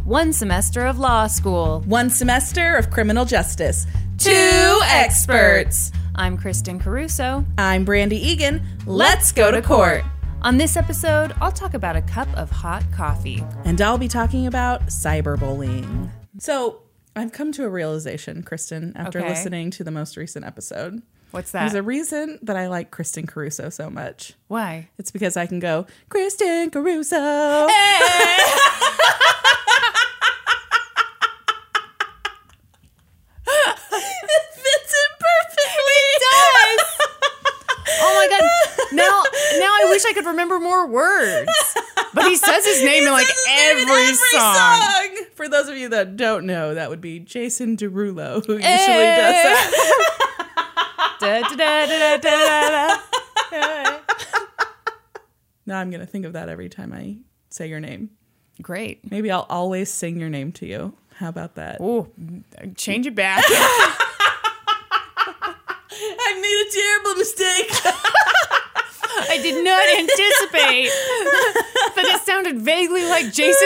One semester of law school. One semester of criminal justice. Two experts. I'm Kristen Caruso. I'm Brandy Egan. Let's go to court. On this episode, I'll talk about a cup of hot coffee. And I'll be talking about cyberbullying. So, I've come to a realization, Kristen, after listening to the most recent episode. What's that? There's a reason that I like Kristen Caruso so much. Why? It's because I can go, Kristen Caruso. Hey! It fits it perfectly. It does. Oh my God. Now I wish I could remember more words. But he says his name in like every song. For those of you that don't know, that would be Jason Derulo, who usually does that. Da, da, da, da, da, da. Now I'm going to think of that every time I say your name. Great. Maybe I'll always sing your name to you. How about that? Ooh, change it back. I made a terrible mistake. I did not anticipate that it sounded vaguely like Jason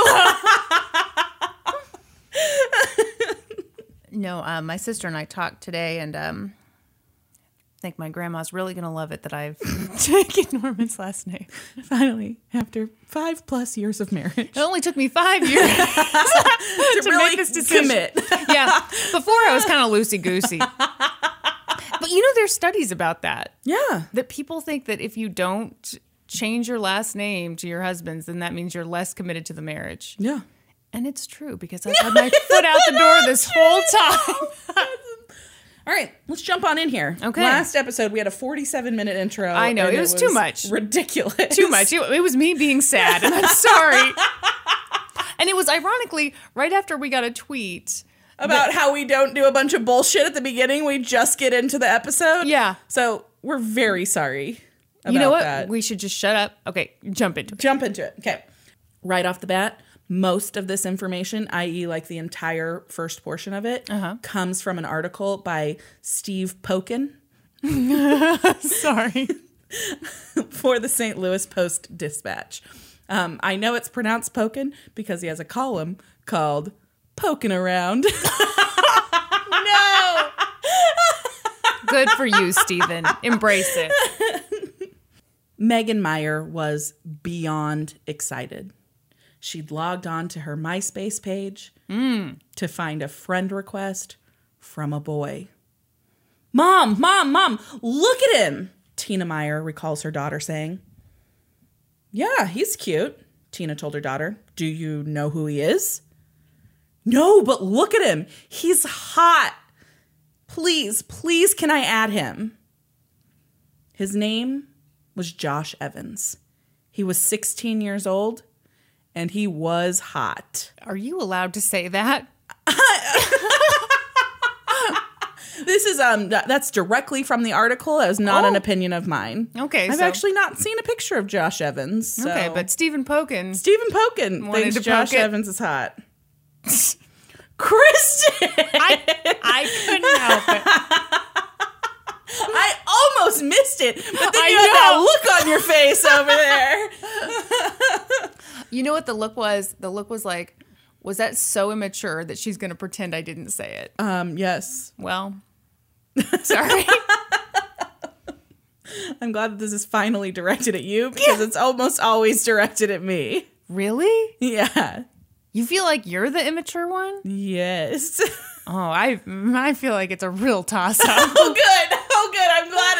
Derulo. No, my sister and I talked today, and I think my grandma's really going to love it that I've taken Norman's last name. Finally, after 5+ years of marriage. It only took me 5 years to really make this decision. Commit. Yeah, before I was kind of loosey-goosey. But you know, there's studies about that. Yeah. That people think that if you don't change your last name to your husband's, then that means you're less committed to the marriage. Yeah. And it's true, because I've had my foot out the door this whole time. All right, let's jump on in here. Okay. Last episode, we had a 47-minute intro. I know, it was too much. Ridiculous. Too much. It was me being sad, and I'm sorry. And it was ironically right after we got a tweet about how we don't do a bunch of bullshit at the beginning. We just get into the episode. Yeah. So we're very sorry about you know what? that. We should just shut up. Okay, jump into it. Jump into it. Okay. Right off the bat, most of this information, i.e. like the entire first portion of it, comes from an article by Steve Pokin. Sorry. For the St. Louis Post-Dispatch. I know it's pronounced Pokin because he has a column called Poking Around. No. Good for you, Stephen. Embrace it. Megan Meyer was beyond excited. She'd logged on to her MySpace page to find a friend request from a boy. Mom, look at him, Tina Meyer recalls her daughter saying. Yeah, he's cute, Tina told her daughter. Do you know who he is? No, but look at him. He's hot. Please, can I add him? His name was Josh Evans. He was 16 years old, and he was hot. Are you allowed to say that? This is that's directly from the article. It was not an opinion of mine. Okay, I've actually not seen a picture of Josh Evans. So. Okay, but Stephen Pokin thinks to Josh poke it. Evans is hot. Kristen! I couldn't help it. I almost missed it, but then you had that look on your face over there. You know what the look was? The look was like, was that so immature that she's going to pretend I didn't say it? Yes. Well, sorry. I'm glad that this is finally directed at you because it's almost always directed at me. Really? Yeah. You feel like you're the immature one? Yes. Oh, I feel like it's a real toss-up. Oh, good. I'm glad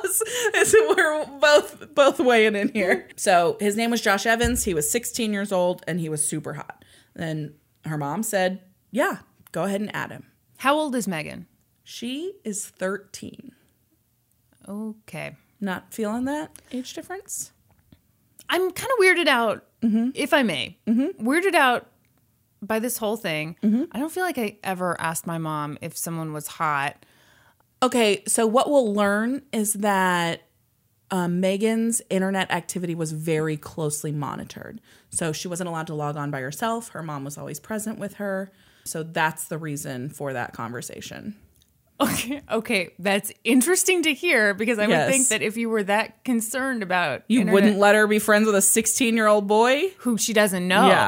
we're both weighing in here. So his name was Josh Evans. He was 16 years old, and he was super hot. Then her mom said, yeah, go ahead and add him. How old is Megan? She is 13. Okay. Not feeling that age difference? I'm kind of weirded out, if I may. Weirded out by this whole thing. I don't feel like I ever asked my mom if someone was hot. Okay, so what we'll learn is that Megan's internet activity was very closely monitored. So she wasn't allowed to log on by herself. Her mom was always present with her. So that's the reason for that conversation. Okay, that's interesting to hear because I would think that if you were that concerned about you wouldn't let her be friends with a 16-year-old boy who she doesn't know. Yeah.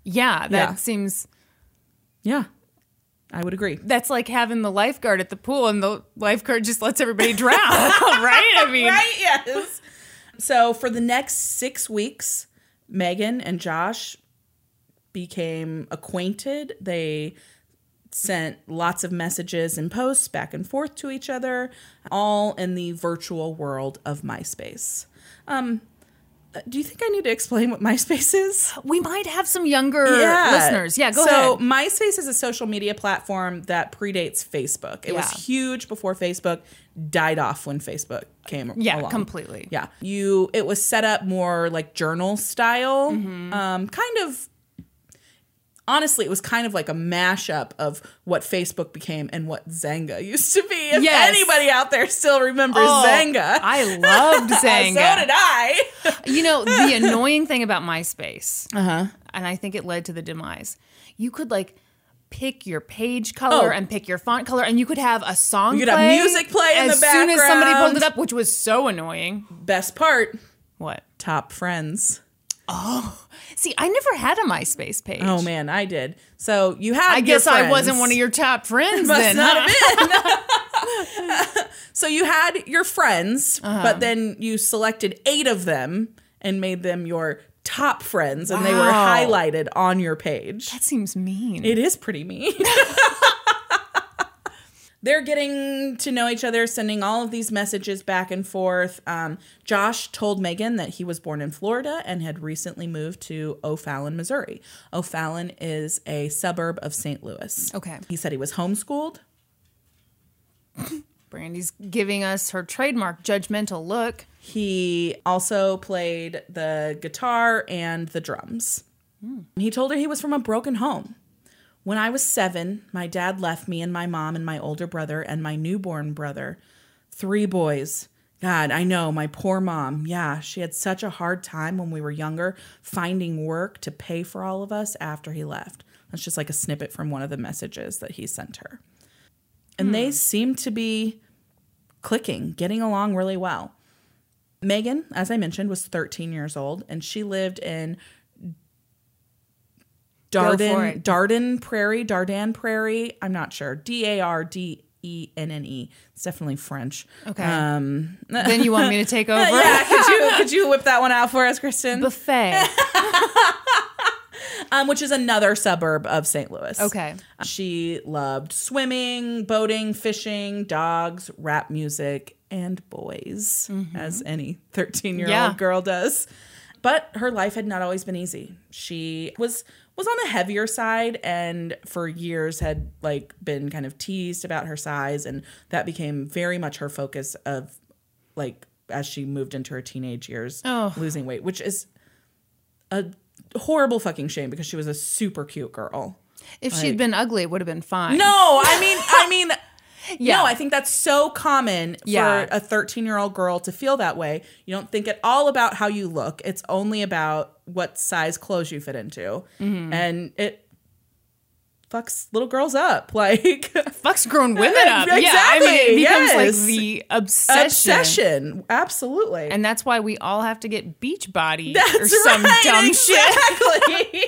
Yeah, that Yeah. seems... Yeah, I would agree. That's like having the lifeguard at the pool and the lifeguard just lets everybody drown, right? I mean... Right, yes. So for the next 6 weeks, Megan and Josh became acquainted. They sent lots of messages and posts back and forth to each other, all in the virtual world of MySpace. Do you think I need to explain what MySpace is? We might have some younger listeners. Yeah, go ahead. So MySpace is a social media platform that predates Facebook. It was huge before Facebook, died off when Facebook came along. Completely. Yeah. It was set up more like journal style, kind of. Honestly, it was kind of like a mashup of what Facebook became and what Zanga used to be. If anybody out there still remembers Zanga. I loved Zanga. So did I. You know, the annoying thing about MySpace, and I think it led to the demise, you could like pick your page color and pick your font color, and you could have a song You could have music play in the background. As soon as somebody pulled it up, which was so annoying. Best part, What? top friends. Oh, see, I never had a MySpace page. Oh man, I did. So you had. I guess I wasn't one of your top friends Must then. not have been. So you had your friends, but then you selected 8 of them and made them your top friends, and they were highlighted on your page. That seems mean. It is pretty mean. They're getting to know each other, sending all of these messages back and forth. Josh told Megan that he was born in Florida and had recently moved to O'Fallon, Missouri. O'Fallon is a suburb of St. Louis. Okay. He said he was homeschooled. Brandy's giving us her trademark judgmental look. He also played the guitar and the drums. He told her he was from a broken home. When I was 7, my dad left me and my mom and my older brother and my newborn brother. 3 boys. God, I know, my poor mom. Yeah, she had such a hard time when we were younger finding work to pay for all of us after he left. That's just like a snippet from one of the messages that he sent her. And they seemed to be clicking, getting along really well. Megan, as I mentioned, was 13 years old, and she lived in Dardenne Prairie. I'm not sure. Dardenne. It's definitely French. Okay. Then you want me to take over? Yeah. Could you whip that one out for us, Kristen? Buffet. Which is another suburb of St. Louis. Okay. She loved swimming, boating, fishing, dogs, rap music, and boys, as any 13-year-old girl does. But her life had not always been easy. She was on the heavier side, and for years had like been kind of teased about her size, and that became very much her focus of like as she moved into her teenage years, losing weight, which is a horrible fucking shame because she was a super cute girl. If she'd been ugly, it would have been fine. No, I mean. Yeah. No, I think that's so common for a 13-year-old girl to feel that way. You don't think at all about how you look. It's only about what size clothes you fit into. And it fucks little girls up. Like fucks grown women up. Exactly. Yeah, I mean, it becomes like the obsession. Absolutely. And that's why we all have to get beach body that's or some dumb shit. Exactly.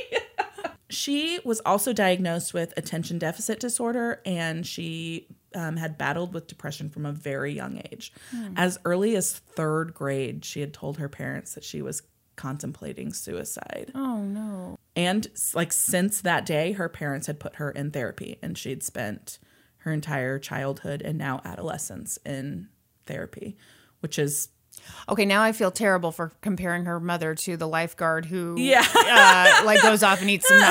She was also diagnosed with attention deficit disorder, and she had battled with depression from a very young age. As early as 3rd grade, she had told her parents that she was contemplating suicide. Oh, no. And like since that day, her parents had put her in therapy, and she'd spent her entire childhood and now adolescence in therapy, which is... Okay, now I feel terrible for comparing her mother to the lifeguard who like goes off and eats some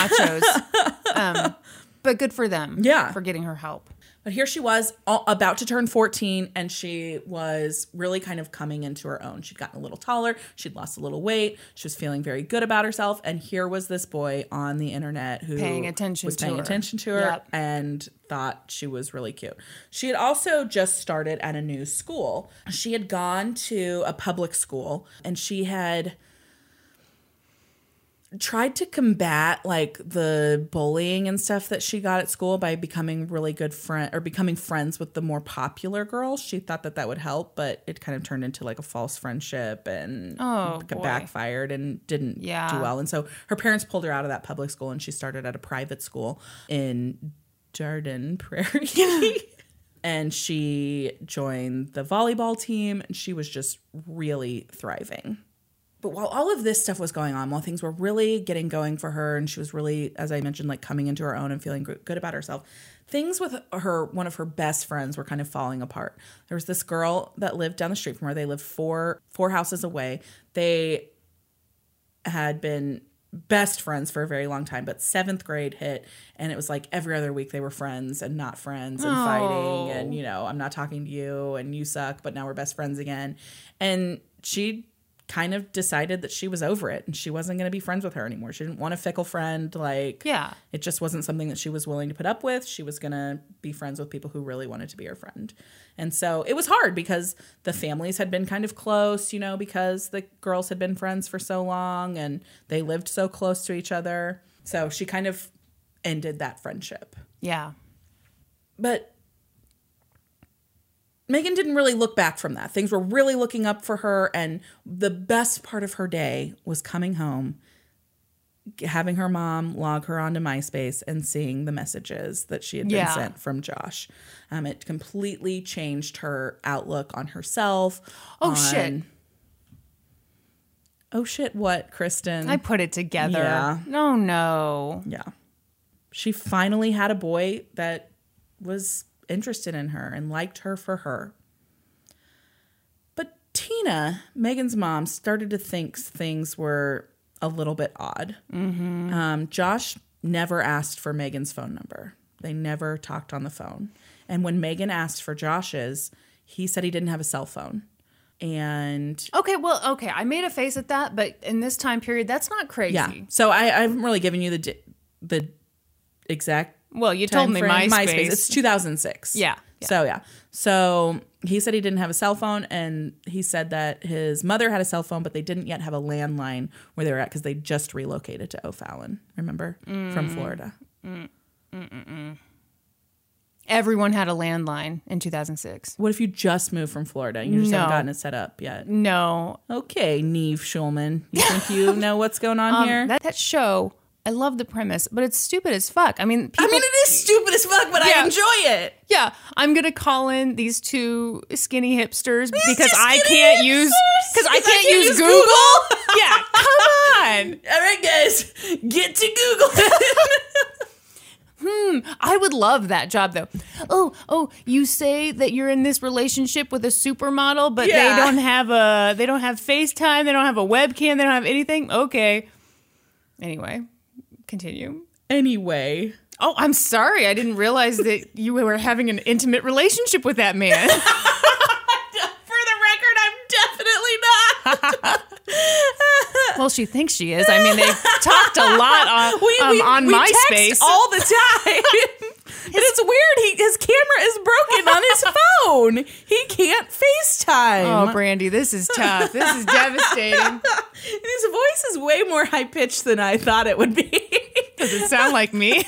nachos. But good for them for getting her help. But here she was about to turn 14, and she was really kind of coming into her own. She'd gotten a little taller. She'd lost a little weight. She was feeling very good about herself. And here was this boy on the internet who was paying attention to her and thought she was really cute. She had also just started at a new school. She had gone to a public school, and she had... tried to combat like the bullying and stuff that she got at school by becoming really good friend or becoming friends with the more popular girls. She thought that would help, but it kind of turned into like a false friendship and backfired and didn't do well. And so her parents pulled her out of that public school and she started at a private school in Jardin Prairie. And she joined the volleyball team and she was just really thriving. But while all of this stuff was going on, while things were really getting going for her and she was really, as I mentioned, like coming into her own and feeling good about herself, things with her, one of her best friends were kind of falling apart. There was this girl that lived down the street from her. They lived four houses away. They had been best friends for a very long time, but 7th grade hit and it was like every other week they were friends and not friends and fighting and, you know, I'm not talking to you and you suck, but now we're best friends again. And she kind of decided that she was over it and she wasn't going to be friends with her anymore. She didn't want a fickle friend. Like, it just wasn't something that she was willing to put up with. She was going to be friends with people who really wanted to be her friend. And so it was hard because the families had been kind of close, you know, because the girls had been friends for so long and they lived so close to each other. So she kind of ended that friendship. Yeah. But Megan didn't really look back from that. Things were really looking up for her, and the best part of her day was coming home, having her mom log her onto MySpace and seeing the messages that she had been sent from Josh. It completely changed her outlook on herself. Shit. Oh, shit, what, Kristen? I put it together. Yeah. No. Yeah. She finally had a boy that was interested in her and liked her for her. But Tina, Megan's mom, started to think things were a little bit odd. Mm-hmm. Josh never asked for Megan's phone number. They never talked on the phone. And when Megan asked for Josh's, he said he didn't have a cell phone. And okay, I made a face at that, but in this time period, that's not crazy. Yeah. So I haven't really given you the exact. Well, you told me MySpace. It's 2006. Yeah. So he said he didn't have a cell phone, and he said that his mother had a cell phone, but they didn't yet have a landline where they were at because they just relocated to O'Fallon, remember? From Florida. Everyone had a landline in 2006. What if you just moved from Florida and you just haven't gotten it set up yet? No. Okay, Neve Schulman. You think you know what's going on here? That show, I love the premise, but it's stupid as fuck. I mean, it is stupid as fuck, but I enjoy it. Yeah, I'm gonna call in these two skinny hipsters because I can't use Google. Yeah, come on. All right, guys, get to Google. I would love that job though. Oh, you say that you're in this relationship with a supermodel, but they don't have FaceTime, they don't have a webcam, they don't have anything. Okay. Anyway, continue. Anyway. Oh, I'm sorry. I didn't realize that you were having an intimate relationship with that man. For the record, I'm definitely not. Well, she thinks she is. I mean, they talked a lot on MySpace text all the time. And it's weird. His camera is broken on his phone. He can't FaceTime. Oh, Brandy, this is tough. This is devastating. His voice is way more high pitched than I thought it would be. Does it sound like me?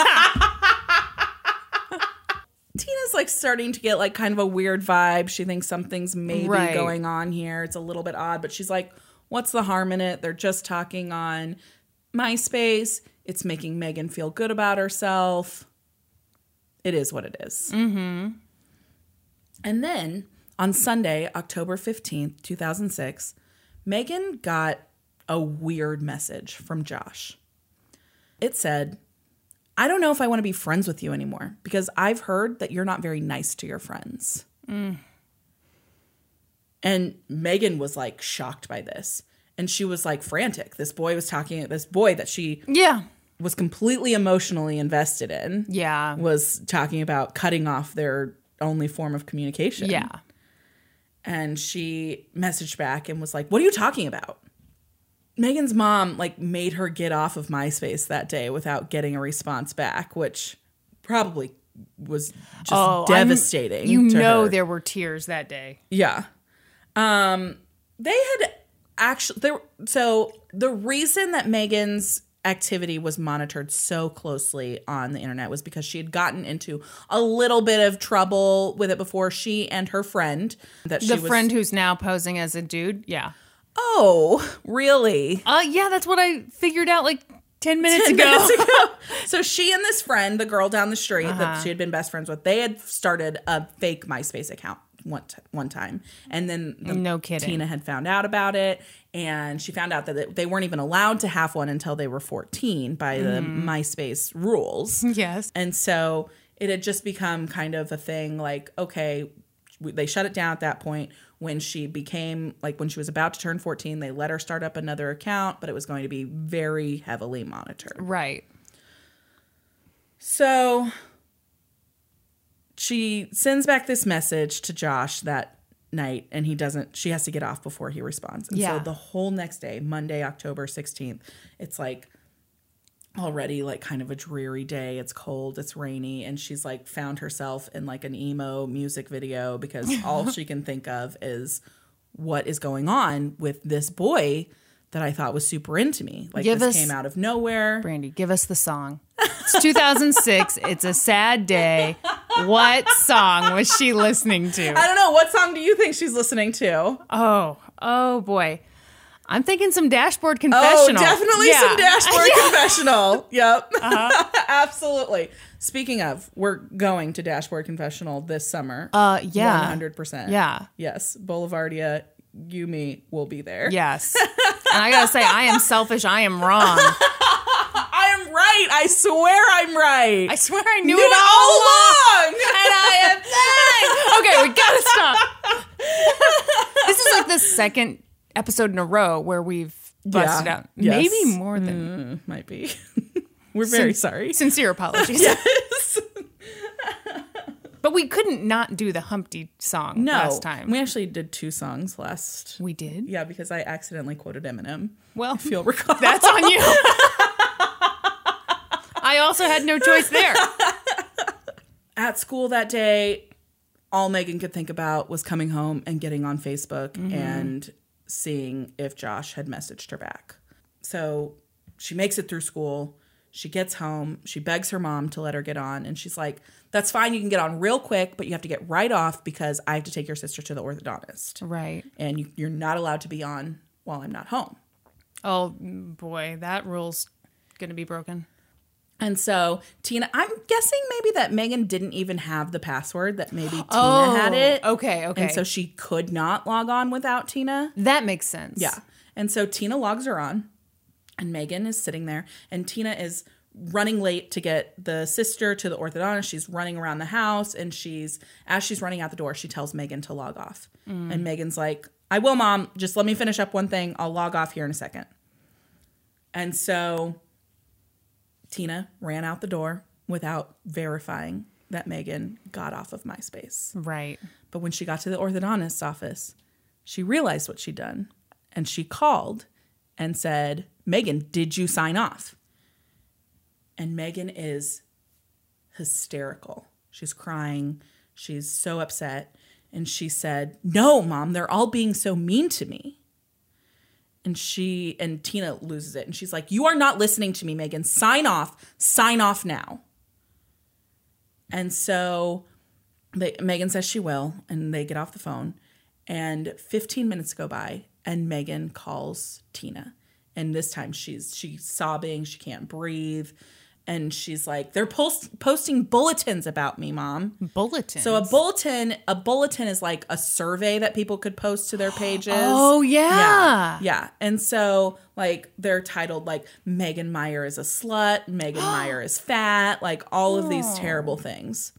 Tina's like starting to get like kind of a weird vibe. She thinks something's maybe going on here. It's a little bit odd, but she's like, what's the harm in it? They're just talking on MySpace. It's making Megan feel good about herself. It is what it is. Mm-hmm. And then on Sunday, October 15th, 2006, Megan got a weird message from Josh. It said, I don't know if I want to be friends with you anymore because I've heard that you're not very nice to your friends. And Megan was like shocked by this. And she was like frantic. This boy that she was completely emotionally invested in. Yeah. Was talking about cutting off their only form of communication. Yeah. And she messaged back and was like, what are you talking about? Megan's mom like made her get off of MySpace that day without getting a response back, which probably was just devastating. There were tears that day. Yeah. They had actually so the reason that Megan's activity was monitored so closely on the internet was because she had gotten into a little bit of trouble with it before. She and her friend friend who's now posing as a dude. Yeah. Oh, really? Yeah, that's what I figured out like 10 minutes ago. So she and this friend, the girl down the street that she had been best friends with, they had started a fake MySpace account one time. And then no kidding. Tina had found out about it. And she found out that they weren't even allowed to have one until they were 14 by the MySpace rules. Yes. And so it had just become kind of a thing like, okay, they shut it down at that point. When she was about to turn 14, they let her start up another account, but it was going to be very heavily monitored. Right. So she sends back this message to Josh that night, and she has to get off before he responds. And so the whole next day, Monday, October 16th, it's like already like kind of a dreary day. It's cold, it's rainy, and she's like found herself in like an emo music video because all she can think of is what is going on with this boy that I thought was super into me. Like this came out of nowhere. Brandy, give us the song. It's 2006. It's a sad day. What song was she listening to? I don't know. What song do you think she's listening to? Oh boy. I'm thinking some Dashboard Confessional. Oh, definitely some Dashboard Confessional. Yep. Absolutely. Speaking of, we're going to Dashboard Confessional this summer. Yeah. 100%. Yeah. Yes. Boulevardia, you, me, will be there. Yes. And I gotta say, I am selfish. I am wrong. I am right. I swear I'm right. I swear I knew it all along. And I am fine. Okay, we gotta stop. This is like the second episode in a row where we've busted out. Yes. Maybe more than. Might be. We're very sorry. Sincere apologies. Yes. But we couldn't not do the Humpty song last time. We actually did 2 songs last. We did? Yeah, because I accidentally quoted Eminem. Well, if you'll recall. That's on you. I also had no choice there. At school that day, all Megan could think about was coming home and getting on Facebook and seeing if Josh had messaged her back. So she makes it through school. She gets home. She begs her mom to let her get on. And she's like, that's fine. You can get on real quick, but you have to get right off because I have to take your sister to the orthodontist. Right. And you're not allowed to be on while I'm not home. Oh, boy. That rule's going to be broken. And so Tina, I'm guessing maybe that Megan didn't even have the password, that maybe Tina had it. Okay. And so she could not log on without Tina. That makes sense. Yeah. And so Tina logs her on. And Megan is sitting there, and Tina is running late to get the sister to the orthodontist. She's running around the house, and as she's running out the door, she tells Megan to log off. And Megan's like, I will, Mom. Just let me finish up one thing. I'll log off here in a second. And so Tina ran out the door without verifying that Megan got off of MySpace. Right. But when she got to the orthodontist's office, she realized what she'd done, and she called and said, Megan, did you sign off? And Megan is hysterical. She's crying. She's so upset. And she said, no, Mom, they're all being so mean to me. And Tina loses it. And she's like, you are not listening to me, Megan. Sign off now. And so Megan says she will. And they get off the phone. And 15 minutes go by. And Megan calls Tina. And this time she's sobbing. She can't breathe. And she's like, they're posting bulletins about me, Mom. Bulletins? So a bulletin is like a survey that people could post to their pages. Oh, yeah. Yeah. And so like they're titled like Megan Meyer is a slut, Megan Meyer is fat, like all of these terrible things.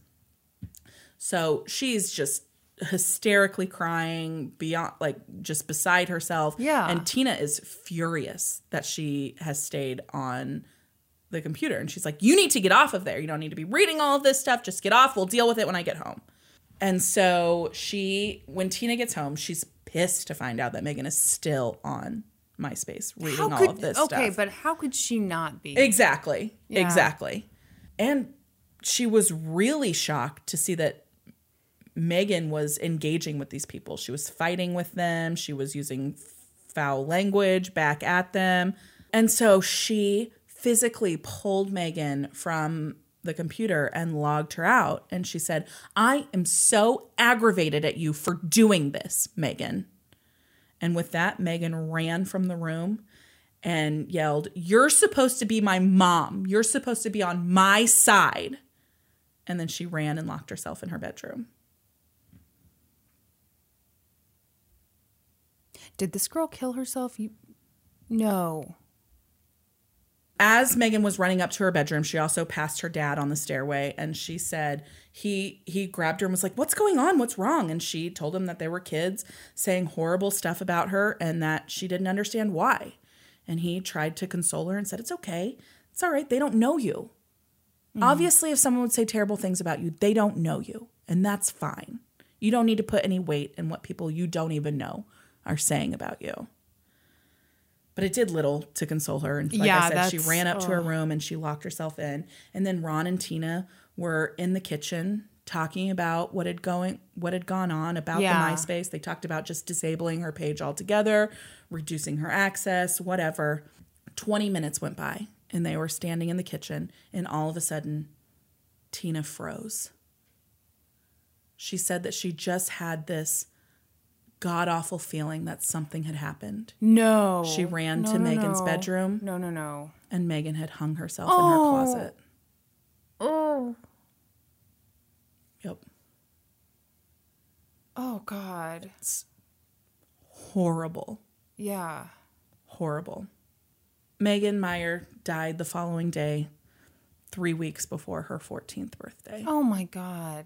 So she's just hysterically crying, beyond, like, just beside herself. Yeah. And Tina is furious that she has stayed on the computer. And she's like, you need to get off of there. You don't need to be reading all of this stuff. Just get off. We'll deal with it when I get home. And so when Tina gets home, she's pissed to find out that Megan is still on MySpace reading all of this stuff. Okay, but how could she not be? Exactly. Yeah. Exactly. And she was really shocked to see that Megan was engaging with these people. She was fighting with them. She was using foul language back at them. And so she physically pulled Megan from the computer and logged her out. And she said, I am so aggravated at you for doing this, Megan. And with that, Megan ran from the room and yelled, you're supposed to be my mom. You're supposed to be on my side. And then she ran and locked herself in her bedroom. Did this girl kill herself? No. As Megan was running up to her bedroom, she also passed her dad on the stairway, and she said he grabbed her and was like, what's going on? What's wrong? And she told him that there were kids saying horrible stuff about her and that she didn't understand why. And he tried to console her and said, it's okay. It's all right. They don't know you. Mm-hmm. Obviously, if someone would say terrible things about you, they don't know you, and that's fine. You don't need to put any weight in what people you don't even know are saying about you. But it did little to console her. And like I said, she ran up to her room and she locked herself in. And then Ron and Tina were in the kitchen talking about what had gone on about the MySpace. They talked about just disabling her page altogether, reducing her access, whatever. 20 minutes went by and they were standing in the kitchen, and all of a sudden, Tina froze. She said that she just had this god-awful feeling that something had happened. No. She ran to Megan's bedroom. No. And Megan had hung herself in her closet. Oh. Yep. Oh, God. It's horrible. Yeah. Horrible. Megan Meier died the following day, 3 weeks before her 14th birthday. Oh, my God.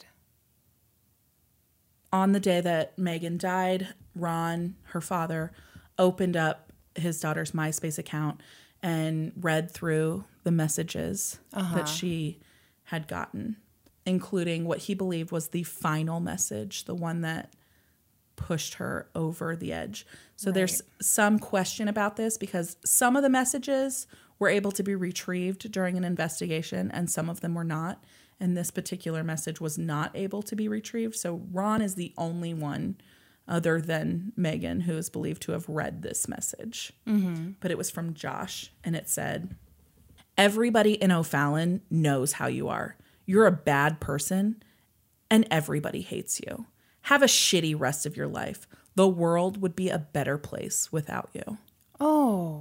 On the day that Megan died, Ron, her father, opened up his daughter's MySpace account and read through the messages that she had gotten, including what he believed was the final message, the one that pushed her over the edge. So there's some question about this because some of the messages were able to be retrieved during an investigation and some of them were not. And this particular message was not able to be retrieved. So Ron is the only one other than Megan who is believed to have read this message. Mm-hmm. But it was from Josh, and it said, everybody in O'Fallon knows how you are. You're a bad person, and everybody hates you. Have a shitty rest of your life. The world would be a better place without you. Oh.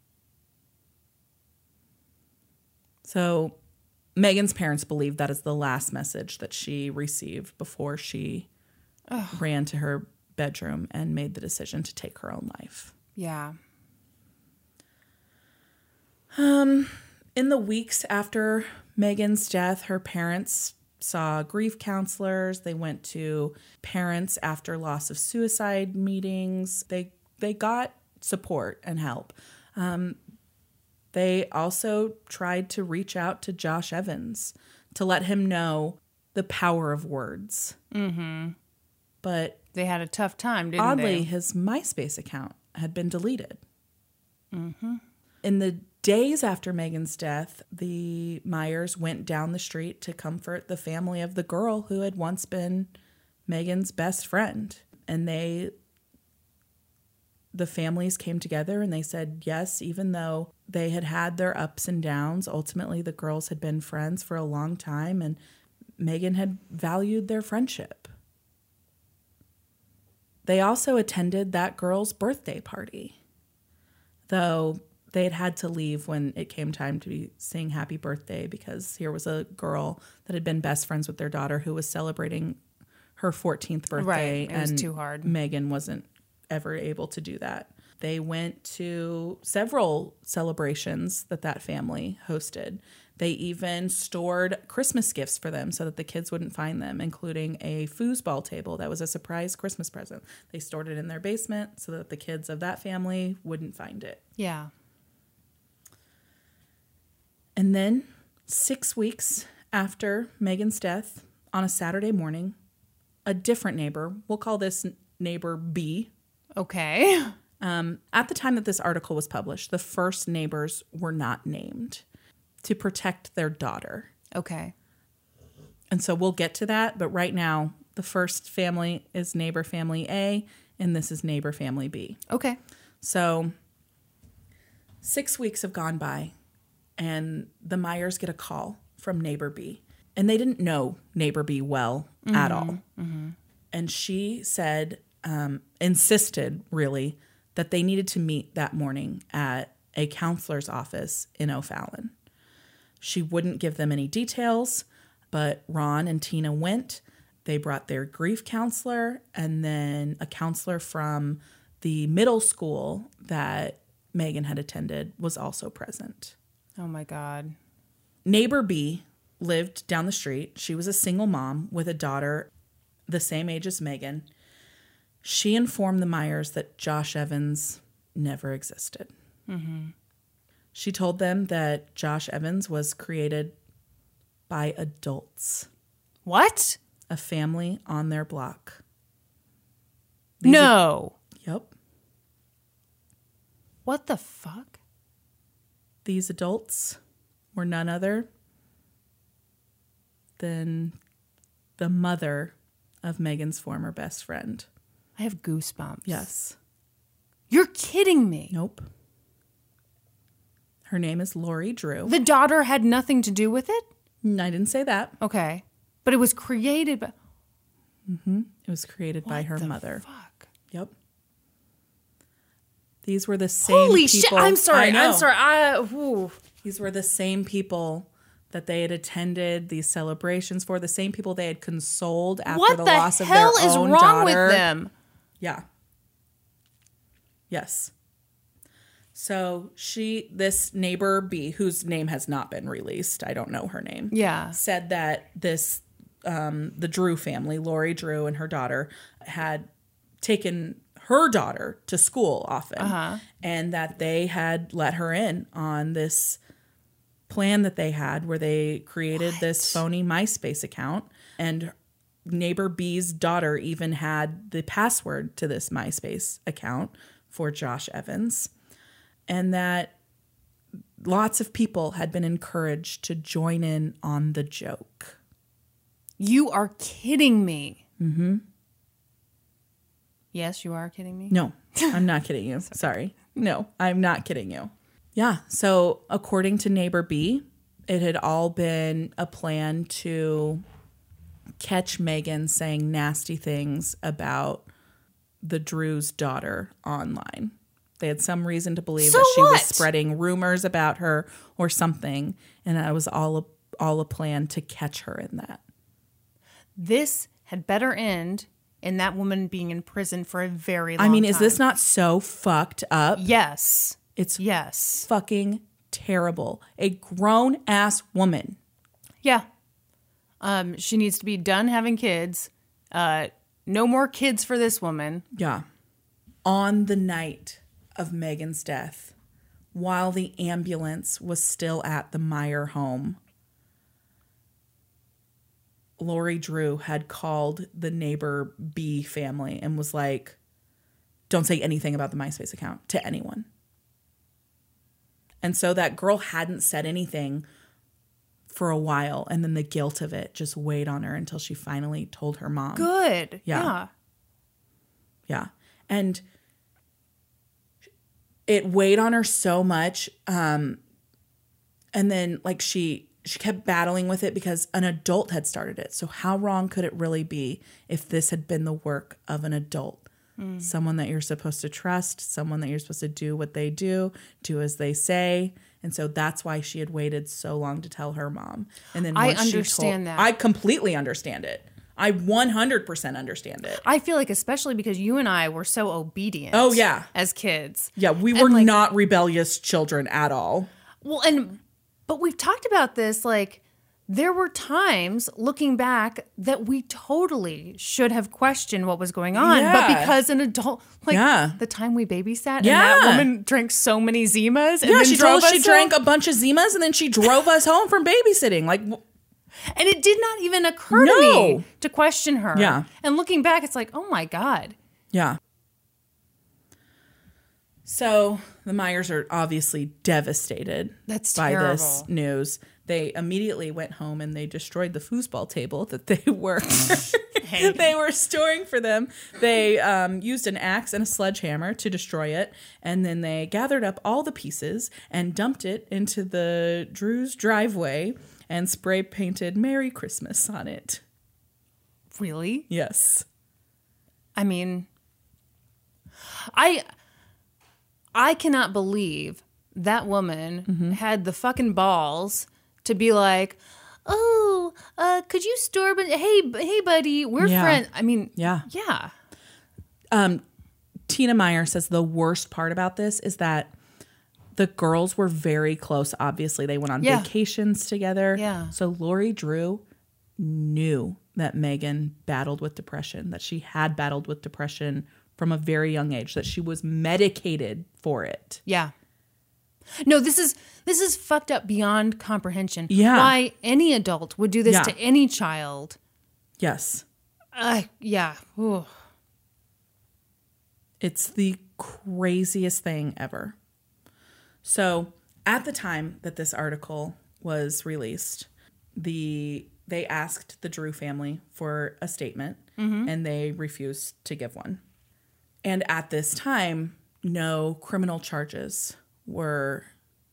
So Megan's parents believe that is the last message that she received before she ran to her bedroom and made the decision to take her own life. Yeah. In the weeks after Megan's death, her parents saw grief counselors. They went to parents after loss of suicide meetings. They got support and help. They also tried to reach out to Josh Evans to let him know the power of words. Mm-hmm. But they had a tough time, didn't oddly, they? his MySpace account had been deleted. Mm-hmm. In the days after Megan's death, the Meyers went down the street to comfort the family of the girl who had once been Megan's best friend. And the families came together and they said, yes, even though they had had their ups and downs, ultimately the girls had been friends for a long time and Megan had valued their friendship. They also attended that girl's birthday party, though they had had to leave when it came time to be saying happy birthday because here was a girl that had been best friends with their daughter who was celebrating her 14th birthday. Right, it was too hard. Megan wasn't ever able to do that. They went to several celebrations that family hosted. They even stored Christmas gifts for them so that the kids wouldn't find them, including a foosball table that was a surprise Christmas present. They stored it in their basement so that the kids of that family wouldn't find it. Yeah. And then 6 weeks after Megan's death, on a Saturday morning, a different neighbor, we'll call this neighbor B. Okay. At the time that this article was published, the first neighbors were not named to protect their daughter. Okay. And so we'll get to that. But right now, the first family is neighbor family A, and this is neighbor family B. Okay. So 6 weeks have gone by, And the Meyers get a call from Neighbor B. And they didn't know Neighbor B well at all. Mm-hmm. And she said, insisted really, that they needed to meet that morning at a counselor's office in O'Fallon. She wouldn't give them any details, but Ron and Tina went. They brought their grief counselor, and then a counselor from the middle school that Megan had attended was also present. Oh, my God. Neighbor B lived down the street. She was a single mom with a daughter the same age as Megan. She informed the Meyers that Josh Evans never existed. Mm-hmm. She told them that Josh Evans was created by adults. What? A family on their block. No. Yep. What the fuck? These adults were none other than the mother of Megan's former best friend. I have goosebumps. Yes. You're kidding me. Nope. Her name is Lori Drew. The daughter had nothing to do with it? I didn't say that. Okay. But it was created by... Mm-hmm. It was created by her mother. Fuck? Yep. These were the same Holy people. shit. I'm sorry. I'm sorry. These were the same people that they had attended these celebrations for, the same people they had consoled after the loss of their own daughter. What the hell is wrong with them? Yeah. Yes. So this Neighbor B, whose name has not been released, I don't know her name. Yeah. Said that the Drew family, Lori Drew and her daughter, had taken her daughter to school often, and that they had let her in on this plan that they had where they created this phony MySpace account, and Neighbor B's daughter even had the password to this MySpace account for Josh Evans, and that lots of people had been encouraged to join in on the joke. You are kidding me. Mm-hmm. Yes, you are kidding me? No, I'm not kidding you. Sorry. No, I'm not kidding you. Yeah. So according to Neighbor B, it had all been a plan to catch Megan saying nasty things about the Drew's daughter online. They had some reason to believe that she was spreading rumors about her or something, and that was all a plan to catch her in that. This had better end in that woman being in prison for a very long time. I mean, is this not so fucked up? Yes. It's yes. fucking terrible. A grown-ass woman. Yeah. She needs to be done having kids. No more kids for this woman. Yeah. On the night of Megan's death, while the ambulance was still at the Meyer home, Lori Drew had called the Neighbor B family and was like, don't say anything about the MySpace account to anyone. And so that girl hadn't said anything for a while, and then the guilt of it just weighed on her until she finally told her mom. Good. Yeah. And it weighed on her so much. And then like she kept battling with it because an adult had started it. So how wrong could it really be if this had been the work of an adult? Someone that you're supposed to trust, someone that you're supposed to do what they do as they say. And so that's why she had waited so long to tell her mom. And then I understand that. I completely understand it. I 100% understand it. I feel like especially because you and I were so obedient. Oh, yeah. As kids. Yeah, we were not rebellious children at all. Well, but we've talked about this, like, there were times looking back that we totally should have questioned what was going on. Yeah. But because an adult, the time we babysat and that woman drank so many Zimas. And yeah, then she told us she drank a bunch of Zimas and then she drove us home from babysitting. Like, and it did not even occur to me to question her. Yeah. And looking back, it's like, oh my God. Yeah. So the Meyers are obviously devastated That's by terrible. this news. they immediately went home and they destroyed the foosball table that they were they were storing for them. They used an axe and a sledgehammer to destroy it, and then they gathered up all the pieces and dumped it into the Drews' driveway and spray painted Merry Christmas on it. Really? Yes. I mean, I cannot believe that woman had the fucking balls to be like, oh, could you store, hey, buddy, we're friends. I mean, yeah. Tina Meyer says the worst part about this is that the girls were very close. Obviously, they went on vacations together. Yeah. So Lori Drew knew that Megan battled with depression, that she had battled with depression from a very young age, that she was medicated for it. Yeah. No, this is fucked up beyond comprehension. Yeah. Why any adult would do this to any child. Yes. Yeah. Ooh. It's the craziest thing ever. So at the time that this article was released, they asked the Drew family for a statement, and they refused to give one. And at this time, no criminal charges were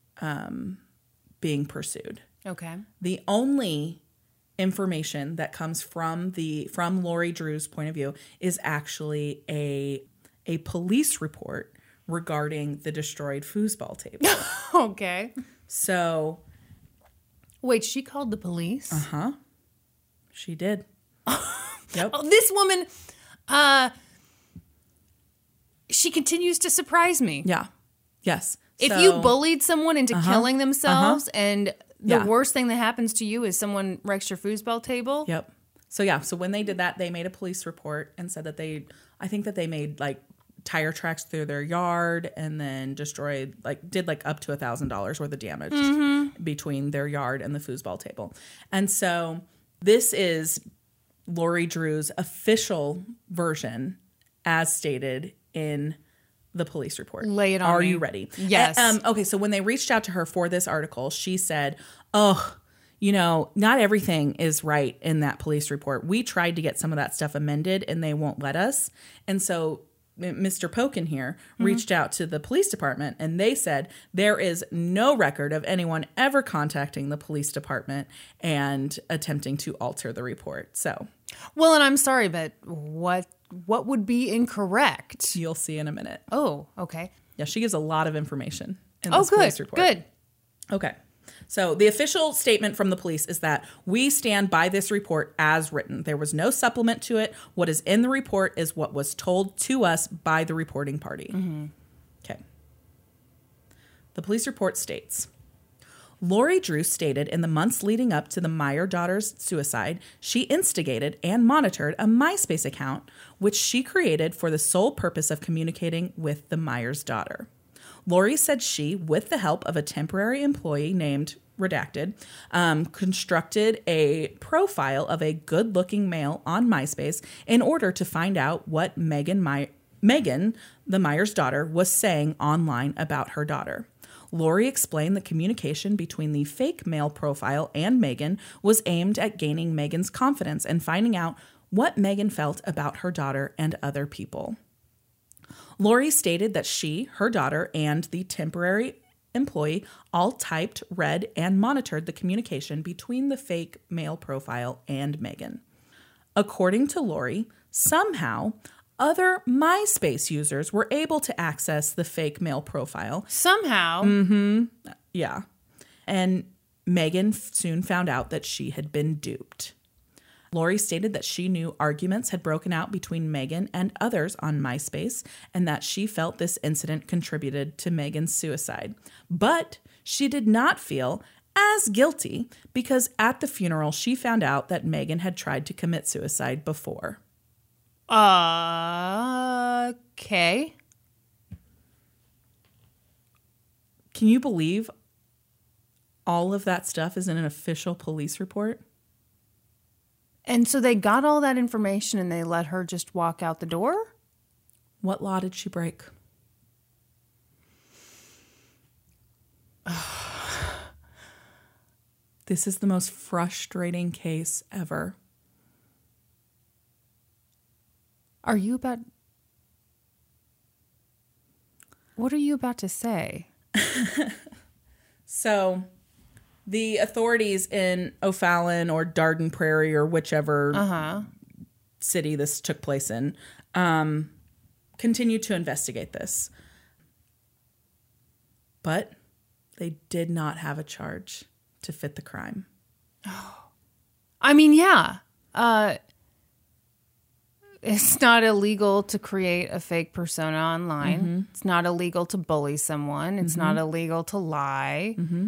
being pursued. Okay. The only information that comes from Lori Drew's point of view is actually a police report regarding the destroyed foosball table. Okay. So, wait, she called the police? Uh-huh. She did. Yep. Oh, this woman, she continues to surprise me. Yeah. Yes. If you bullied someone into killing themselves and the worst thing that happens to you is someone wrecks your foosball table. Yep. So when they did that, they made a police report and said that they made like tire tracks through their yard and then destroyed, did up to $1,000 worth of damage between their yard and the foosball table. And so this is Lori Drew's official version as stated in the police report. Lay it on Are me. you ready? Yes. Okay, so when they reached out to her for this article, she said, not everything is right in that police report. We tried to get some of that stuff amended and they won't let us. And so Mr. Pokin here reached out to the police department and they said there is no record of anyone ever contacting the police department and attempting to alter the report. So, well, and I'm sorry, but what would be incorrect? You'll see in a minute. Oh, okay. Yeah, she gives a lot of information in this police report. Good. Okay. So the official statement from the police is that we stand by this report as written. There was no supplement to it. What is in the report is what was told to us by the reporting party. Okay. The police report states, Lori Drew stated in the months leading up to the Meyer daughter's suicide, she instigated and monitored a MySpace account, which she created for the sole purpose of communicating with the Meyer's daughter. Lori said she, with the help of a temporary employee named Redacted, constructed a profile of a good-looking male on MySpace in order to find out what Megan, the Meyer's daughter, was saying online about her daughter. Lori explained the communication between the fake male profile and Megan was aimed at gaining Megan's confidence and finding out what Megan felt about her daughter and other people. Lori stated that she, her daughter, and the temporary employee all typed, read, and monitored the communication between the fake male profile and Megan. According to Lori, somehow other MySpace users were able to access the fake male profile. Somehow? Yeah. And Megan soon found out that she had been duped. Lori stated that she knew arguments had broken out between Megan and others on MySpace and that she felt this incident contributed to Megan's suicide. But she did not feel as guilty because at the funeral she found out that Megan had tried to commit suicide before. Okay. Can you believe all of that stuff is in an official police report? And so they got all that information and they let her just walk out the door? What law did she break? This is the most frustrating case ever. Are you about... What are you about to say? So the authorities in O'Fallon or Darden Prairie or whichever city this took place in continued to investigate this. But they did not have a charge to fit the crime. I mean, yeah. It's not illegal to create a fake persona online. Mm-hmm. It's not illegal to bully someone. It's not illegal to lie. Mm-hmm.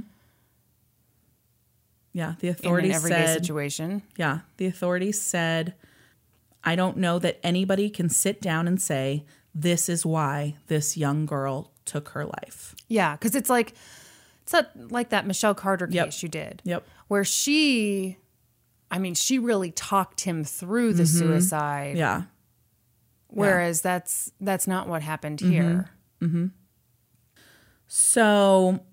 Yeah, the authorities said... In an everyday situation. Yeah, the authorities said, I don't know that anybody can sit down and say, this is why this young girl took her life. Yeah, because it's like that Michelle Carter case you did. Yep. Where she really talked him through the suicide. Yeah. Whereas that's not what happened here. Mm-hmm. So,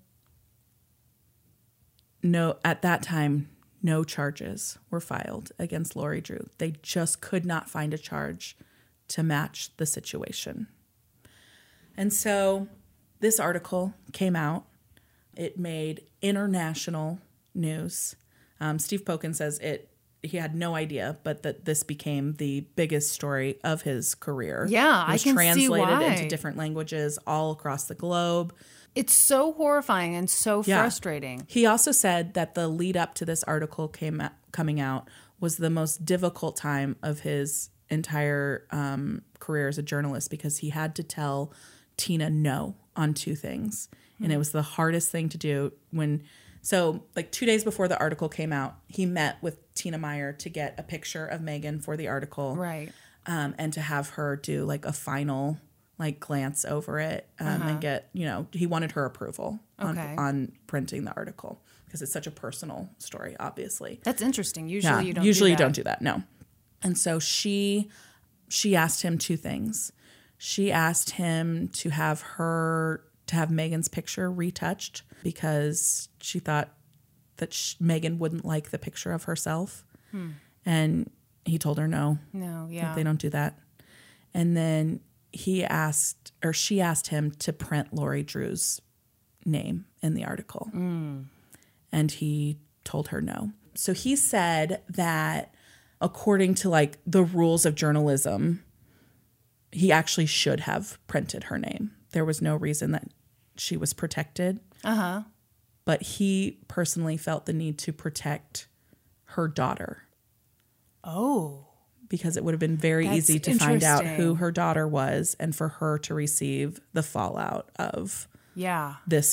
no, at that time, no charges were filed against Lori Drew. They just could not find a charge to match the situation. And so this article came out. It made international news. Steve Pokin says he had no idea, but that this became the biggest story of his career. Yeah, I can see why. It was translated into different languages all across the globe. It's so horrifying and so frustrating. He also said that the lead up to this article coming out was the most difficult time of his entire career as a journalist because he had to tell Tina no on two things. Mm-hmm. And it was the hardest thing to do So, like 2 days before the article came out, he met with Tina Meyer to get a picture of Megan for the article. Right. And to have her do like a final glance over it and get, he wanted her approval on printing the article because it's such a personal story, obviously. That's interesting. Usually you don't you don't do that, no. And so she asked him two things. She asked him to have Megan's picture retouched because she thought that Megan wouldn't like the picture of herself. And he told her no. No, yeah. They don't do that. And then she asked him to print Lori Drew's name in the article. And he told her no. So he said that according to the rules of journalism, he actually should have printed her name. There was no reason that she was protected. But he personally felt the need to protect her daughter. Oh. Because it would have been very easy to find out who her daughter was and for her to receive the fallout of this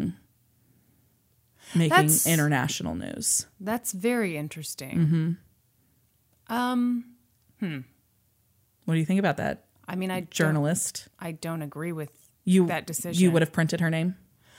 making international news. That's very interesting. What do you think about that? I mean, journalist. I don't agree with that decision. You would have printed her name?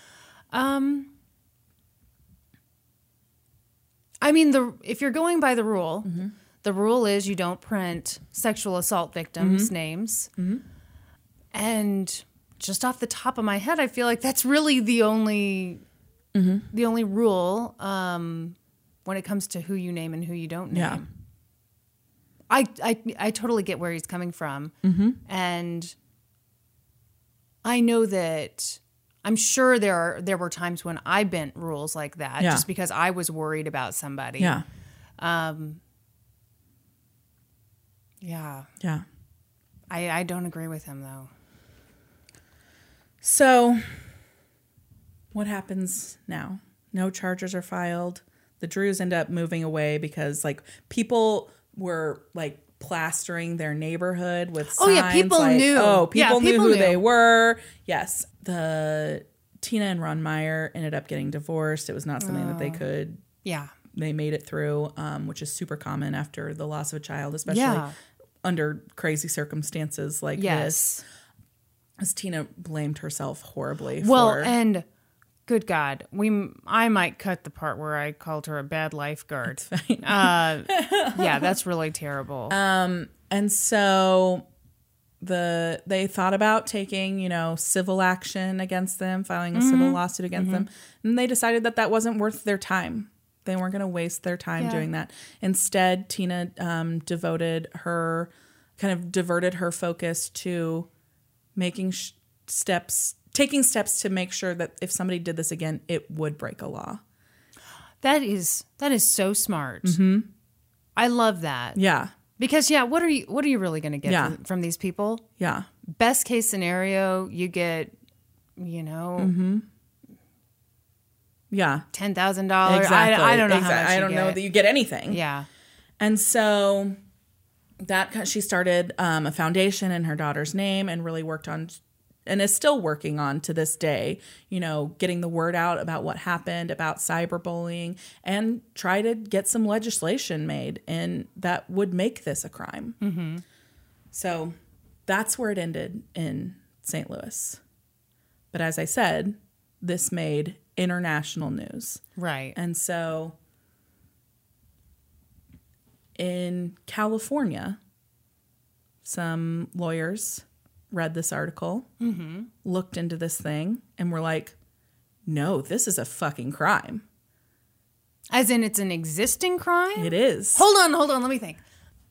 I mean, if you're going by the rule, the rule is you don't print sexual assault victims' names. And just off the top of my head, I feel like that's really the only rule when it comes to who you name and who you don't name. Yeah. I totally get where he's coming from. And I know that I'm sure there were times when I bent rules like that just because I was worried about somebody. Yeah. Yeah. I don't agree with him, though. So what happens now? No charges are filed. The Drews end up moving away because people were plastering their neighborhood with signs. Oh yeah, people knew. People knew who they were. Yes. The Tina and Ron Meyer ended up getting divorced. It was not something that they could. Yeah. They made it through, which is super common after the loss of a child, especially under crazy circumstances like this. As Tina blamed herself horribly and good God, I might cut the part where I called her a bad lifeguard. That's fine. Yeah, that's really terrible. And so they thought about taking, civil action against them, filing a civil lawsuit against them. And they decided that wasn't worth their time. They weren't going to waste their time doing that. Instead, Tina diverted her focus to taking steps to make sure that if somebody did this again, it would break a law. That is so smart. Mm-hmm. I love that. Yeah. Because what are you really going to get from these people? Yeah. Best case scenario, you get, mm-hmm. Yeah. $10,000. Exactly. I don't know how much I don't know that you get anything. Yeah. And so she started a foundation in her daughter's name and really worked on, and is still working on to this day, getting the word out about what happened, about cyberbullying, and try to get some legislation made and that would make this a crime. Mm-hmm. So that's where it ended in St. Louis. But as I said, this made international news. Right. And so in California, some lawyers read this article, mm-hmm. looked into this thing, and were like, no, this is a fucking crime. As in it's an existing crime? It is. Hold on, let me think.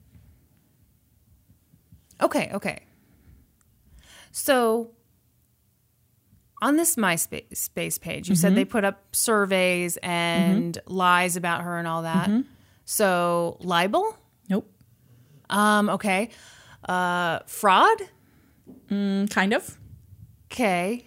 Okay. So on this MySpace page, you mm-hmm. said they put up surveys and mm-hmm. lies about her and all that. Mm-hmm. So libel? Nope. Okay. Fraud? Kind of. Okay.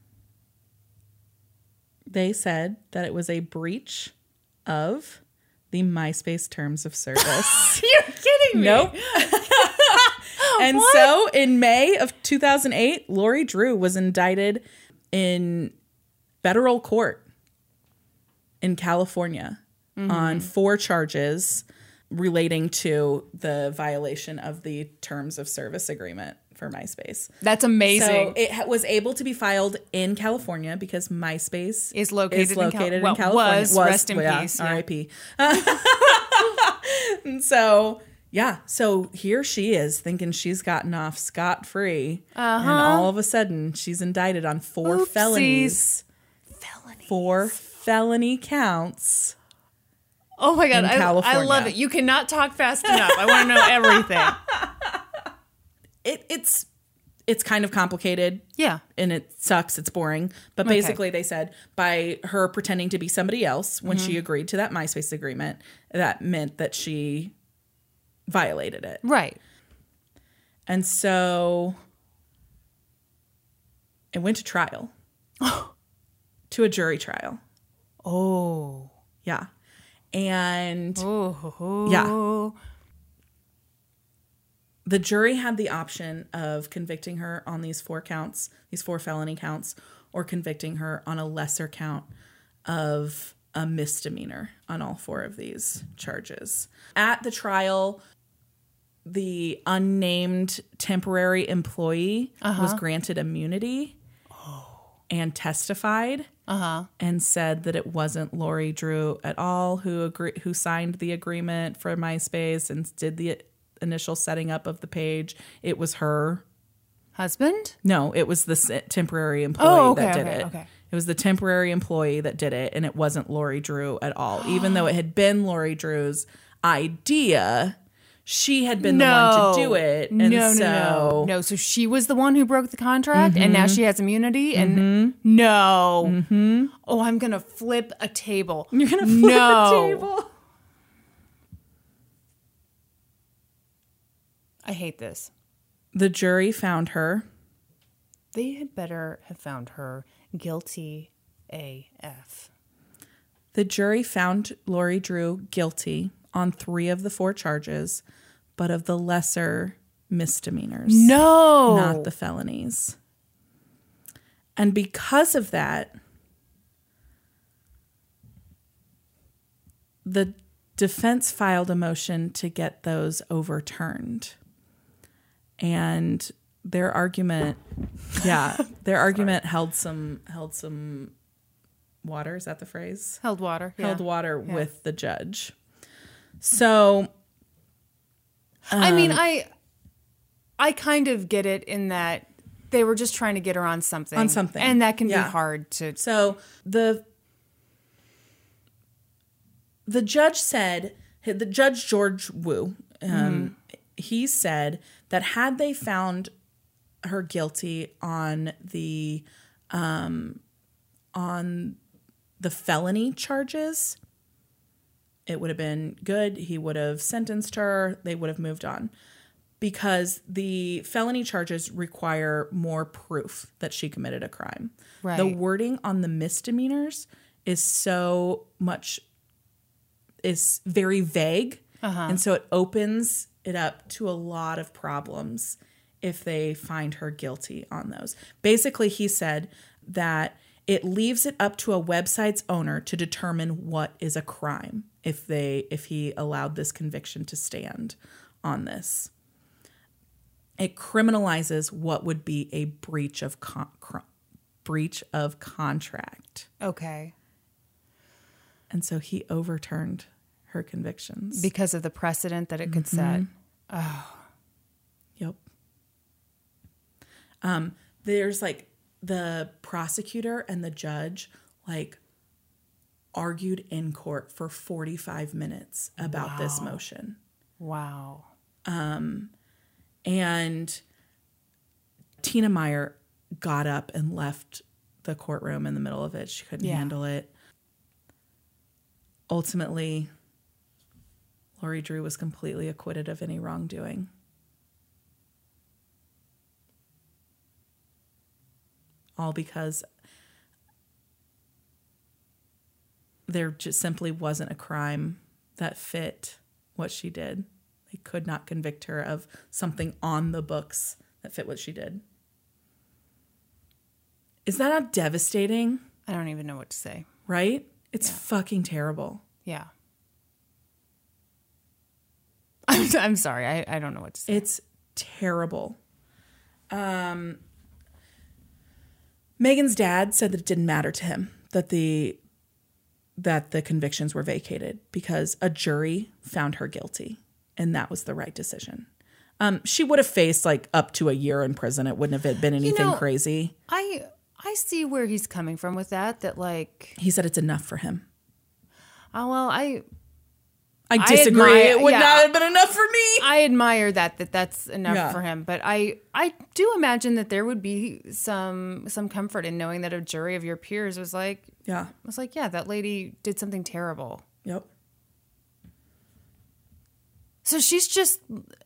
They said that it was a breach of the MySpace terms of service. You're kidding me. Nope. And what? So in May of 2008, Lori Drew was indicted in federal court in California mm-hmm. on 4 charges relating to the violation of the terms of service agreement for MySpace. That's amazing. So it was able to be filed in California because MySpace is located in California. Was rest in peace. R.I.P. And so, so here she is thinking she's gotten off scot-free. Uh-huh. And all of a sudden, she's indicted on 4 felonies. 4 felony counts. Oh my God, I love it. You cannot talk fast enough. I want to know everything. It's kind of complicated. Yeah. And it sucks. It's boring. But basically they said by her pretending to be somebody else when mm-hmm. she agreed to that MySpace agreement, that meant that she violated it. Right. And so it went to trial. To a jury trial. Oh. Yeah. And yeah. The jury had the option of convicting her on these 4 counts, these 4 felony counts, or convicting her on a lesser count of a misdemeanor on all 4 of these charges. At the trial, the unnamed temporary employee was granted immunity and testified and said that it wasn't Lori Drew at all who signed the agreement for MySpace and did the initial setting up of the page. It was her husband? No, it was the temporary employee that did it. Okay. It was the temporary employee that did it, and it wasn't Lori Drew at all. Even though it had been Lori Drew's idea, she had been the one to do it. And No, so she was the one who broke the contract, mm-hmm. and now she has immunity? And mm-hmm. no. Mm-hmm. Oh, I'm going to flip a table. You're going to flip a table? I hate this. The jury found her. They had better have found her guilty AF. The jury found Lori Drew guilty on 3 of the 4 charges, but of the lesser misdemeanors. No! Not the felonies. And because of that, the defense filed a motion to get those overturned. And their argument held some water. Is that the phrase? Held water. Yeah. Held water with the judge. So, I mean, I kind of get it in that they were just trying to get her on something. And that can be hard to. So the judge said, the judge George Wu, he said that had they found her guilty on the felony charges, it would have been good. He would have sentenced her. They would have moved on. Because the felony charges require more proof that she committed a crime. Right. The wording on the misdemeanors is very vague. And so it opens it up to a lot of problems if they find her guilty on those. Basically, he said that it leaves it up to a website's owner to determine what is a crime if he allowed this conviction to stand on this. It criminalizes what would be a breach of contract. Okay. And so he overturned her convictions. Because of the precedent that it could set. Oh. Yep. There's like the prosecutor and the judge like argued in court for 45 minutes about this motion. Wow. And Tina Meyer got up and left the courtroom in the middle of it. She couldn't handle it. Ultimately, Lori Drew was completely acquitted of any wrongdoing. All because there just simply wasn't a crime that fit what she did. They could not convict her of something on the books that fit what she did. Is that not devastating? I don't even know what to say. Right? It's fucking terrible. Yeah. I'm sorry. I don't know what to say. It's terrible. Megan's dad said that it didn't matter to him that the convictions were vacated because a jury found her guilty. And that was the right decision. She would have faced like up to a year in prison. It wouldn't have been anything crazy. I see where he's coming from with that. That like he said it's enough for him. Oh well, I disagree. It would not have been enough for me. I admire that's enough for him. But I do imagine that there would be some comfort in knowing that a jury of your peers was like, that lady did something terrible. Yep. So she's just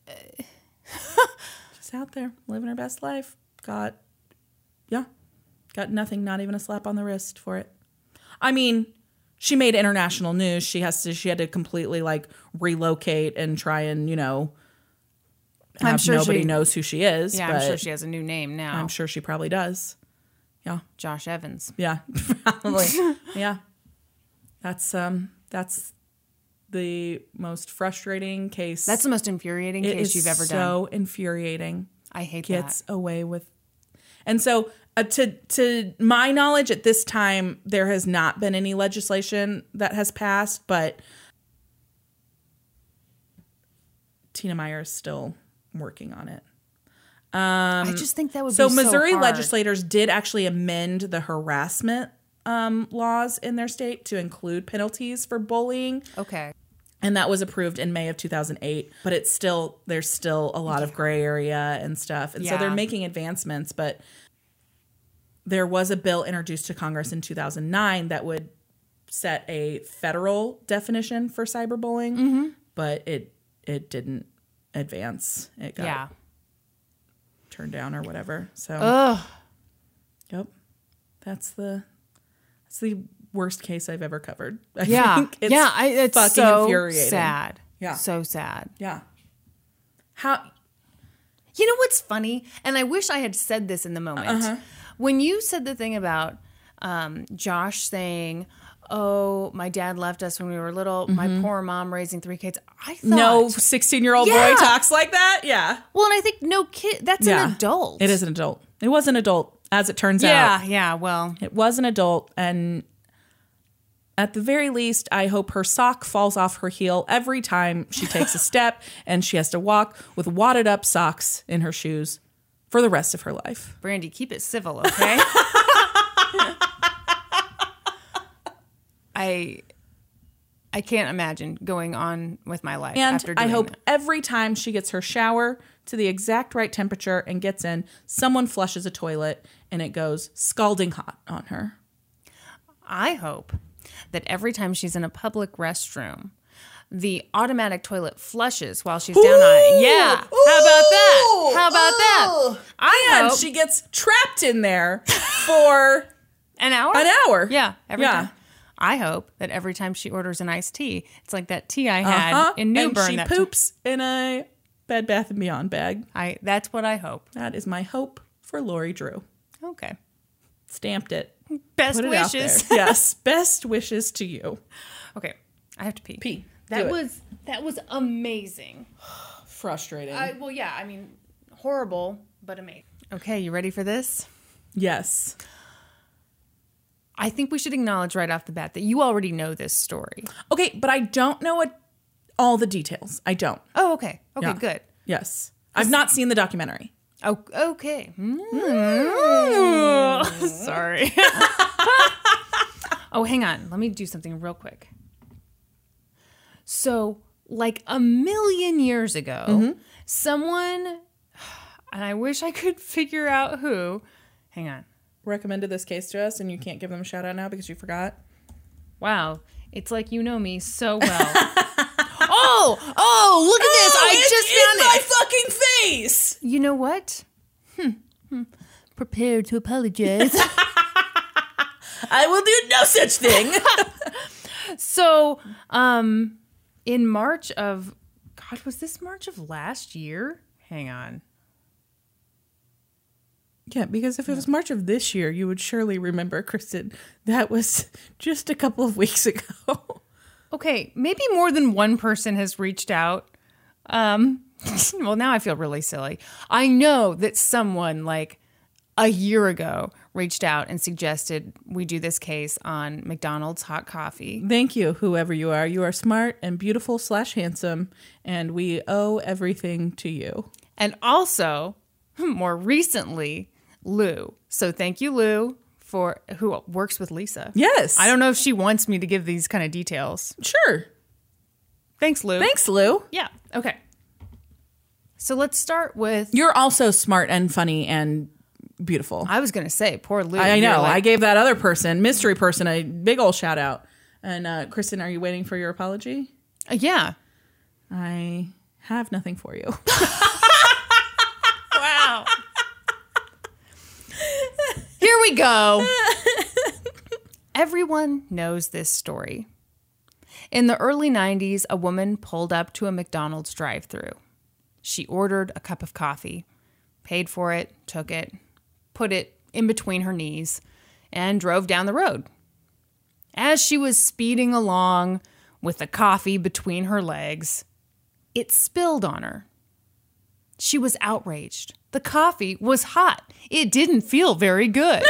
out there living her best life. Got nothing, not even a slap on the wrist for it. I mean, she made international news. She had to completely like relocate and try and, I'm sure nobody knows who she is. Yeah, I'm sure she has a new name now. I'm sure she probably does. Yeah. Josh Evans. Yeah, probably. Yeah. That's the most frustrating case. That's the most infuriating case you've ever done. So infuriating. I hate Gets away with. And so to my knowledge at this time, there has not been any legislation that has passed, but Tina Meyer is still working on it. I just think that would be so Missouri hard. legislators did actually amend the harassment laws in their state to include penalties for bullying. Okay. And that was approved in May of 2008, but there's still a lot of gray area and stuff. And so they're making advancements, but there was a bill introduced to Congress in 2009 that would set a federal definition for cyberbullying, but it didn't advance. It got turned down or whatever. So, yep, that's the worst case I've ever covered. I think it's fucking so infuriating. Sad. Yeah. So sad. Yeah. How? You know what's funny? And I wish I had said this in the moment. When you said the thing about Josh saying, "Oh, my dad left us when we were little. My poor mom raising 3 kids." I thought no 16-year-old boy talks like that. Yeah. Well, and I think no kid. That's an adult. It is an adult. It was an adult, as it turns out. Yeah. Well, it was an adult, and at the very least, I hope her sock falls off her heel every time she takes a step, and she has to walk with wadded up socks in her shoes for the rest of her life. Brandy, keep it civil, okay? I can't imagine going on with my life And after doing I hope that. every time she gets her shower to the exact right temperature and gets in, someone flushes a toilet and it goes scalding hot on her. I hope that every time she's in a public restroom, the automatic toilet flushes while she's down on it. Yeah. How about that? How about that? I hope she gets trapped in there for an hour. Yeah. Every time. I hope that every time she orders an iced tea, it's like that tea I had in Newbern. And she poops in a Bed Bath & Beyond bag. That's what I hope. That is my hope for Lori Drew. Okay. Stamped it. Best wishes. Yes. Best wishes to you. Okay. I have to pee. Pee. That was amazing. Frustrating. Horrible, but amazing. Okay, you ready for this? Yes. I think we should acknowledge right off the bat that you already know this story. Okay, but I don't know all the details. I don't. Oh, okay. Okay, good. Yes. I've not seen the documentary. Oh, okay. Sorry. Oh, hang on. Let me do something real quick. So, like a million years ago, someone, and I wish I could figure out who, hang on. Recommended this case to us, and you can't give them a shout out now because you forgot. Wow. It's like you know me so well. Oh, look at this. I just found my fucking face. You know what? Prepared to apologize. I will do no such thing. So, in March of, God, was this March of last year? Hang on. Yeah, because if it was March of this year, you would surely remember, Kristen, that was just a couple of weeks ago. Okay, maybe more than one person has reached out. Well, now I feel really silly. I know that someone like a year ago reached out and suggested we do this case on McDonald's hot coffee. Thank you, whoever you are. You are smart and beautiful / handsome, and we owe everything to you. And also, more recently, Lou. So thank you, Lou, who works with Lisa. Yes. I don't know if she wants me to give these kind of details. Sure. Thanks, Lou. Thanks, Lou. Yeah. Okay. So let's start with... You're also smart and funny and beautiful. I was going to say, poor Lou. I know. I gave that other person, mystery person, a big old shout out. And Kristen, are you waiting for your apology? Yeah. I have nothing for you. Wow. Here we go. Everyone knows this story. In the early 90s, a woman pulled up to a McDonald's drive-thru. She ordered a cup of coffee, paid for it, took it, put it in between her knees, and drove down the road. As she was speeding along with the coffee between her legs, it spilled on her. She was outraged. The coffee was hot. It didn't feel very good.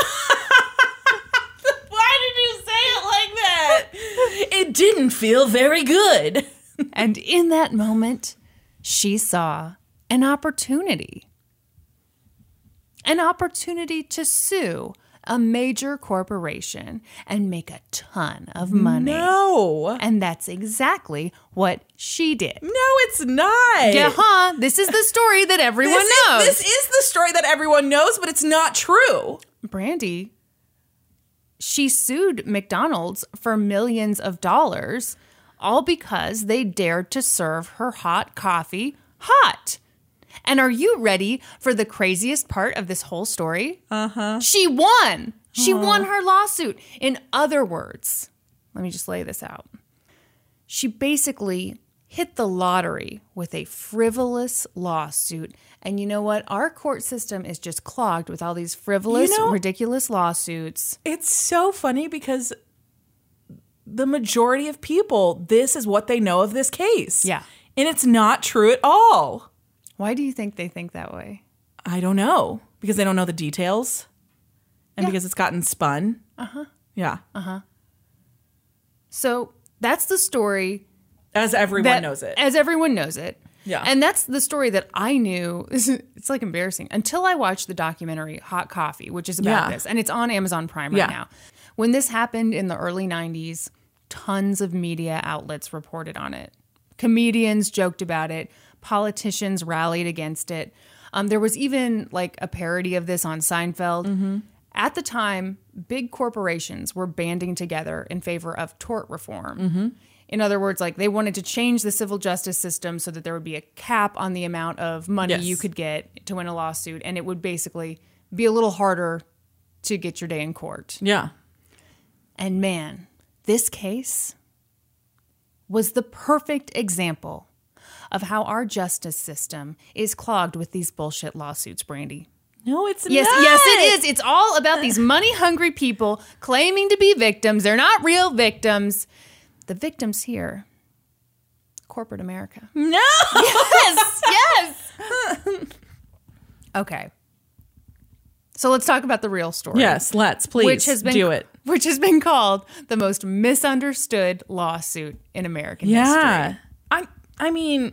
Why did you say it like that? It didn't feel very good. And in that moment, she saw an opportunity. An opportunity to sue a major corporation and make a ton of money. No. And that's exactly what she did. No, it's not. Yeah, this is the story that everyone knows. This is the story that everyone knows, but it's not true. Brandy, she sued McDonald's for millions of dollars, all because they dared to serve her hot coffee hot. And are you ready for the craziest part of this whole story? Uh-huh. She won. She won her lawsuit. In other words, let me just lay this out. She basically hit the lottery with a frivolous lawsuit. And you know what? Our court system is just clogged with all these frivolous, ridiculous lawsuits. It's so funny because the majority of people, this is what they know of this case. Yeah. And it's not true at all. Why do you think they think that way? I don't know. Because they don't know the details. And because it's gotten spun. Uh-huh. Yeah. Uh-huh. So that's the story. As everyone knows it. As everyone knows it. Yeah. And that's the story that I knew. It's like embarrassing. Until I watched the documentary Hot Coffee, which is about this. And it's on Amazon Prime right now. When this happened in the early 90s, tons of media outlets reported on it. Comedians joked about it. Politicians rallied against it. There was even like a parody of this on Seinfeld. Mm-hmm. At the time, big corporations were banding together in favor of tort reform. Mm-hmm. In other words, like they wanted to change the civil justice system so that there would be a cap on the amount of money you could get to win a lawsuit. And it would basically be a little harder to get your day in court. Yeah. And man, this case was the perfect example of how our justice system is clogged with these bullshit lawsuits, Brandy. No, it's not. Yes, it is. It's all about these money-hungry people claiming to be victims. They're not real victims. The victims here, corporate America. No! Yes! Okay. So let's talk about the real story. Yes, let's. Please do it. Which has been called the most misunderstood lawsuit in American history. I mean,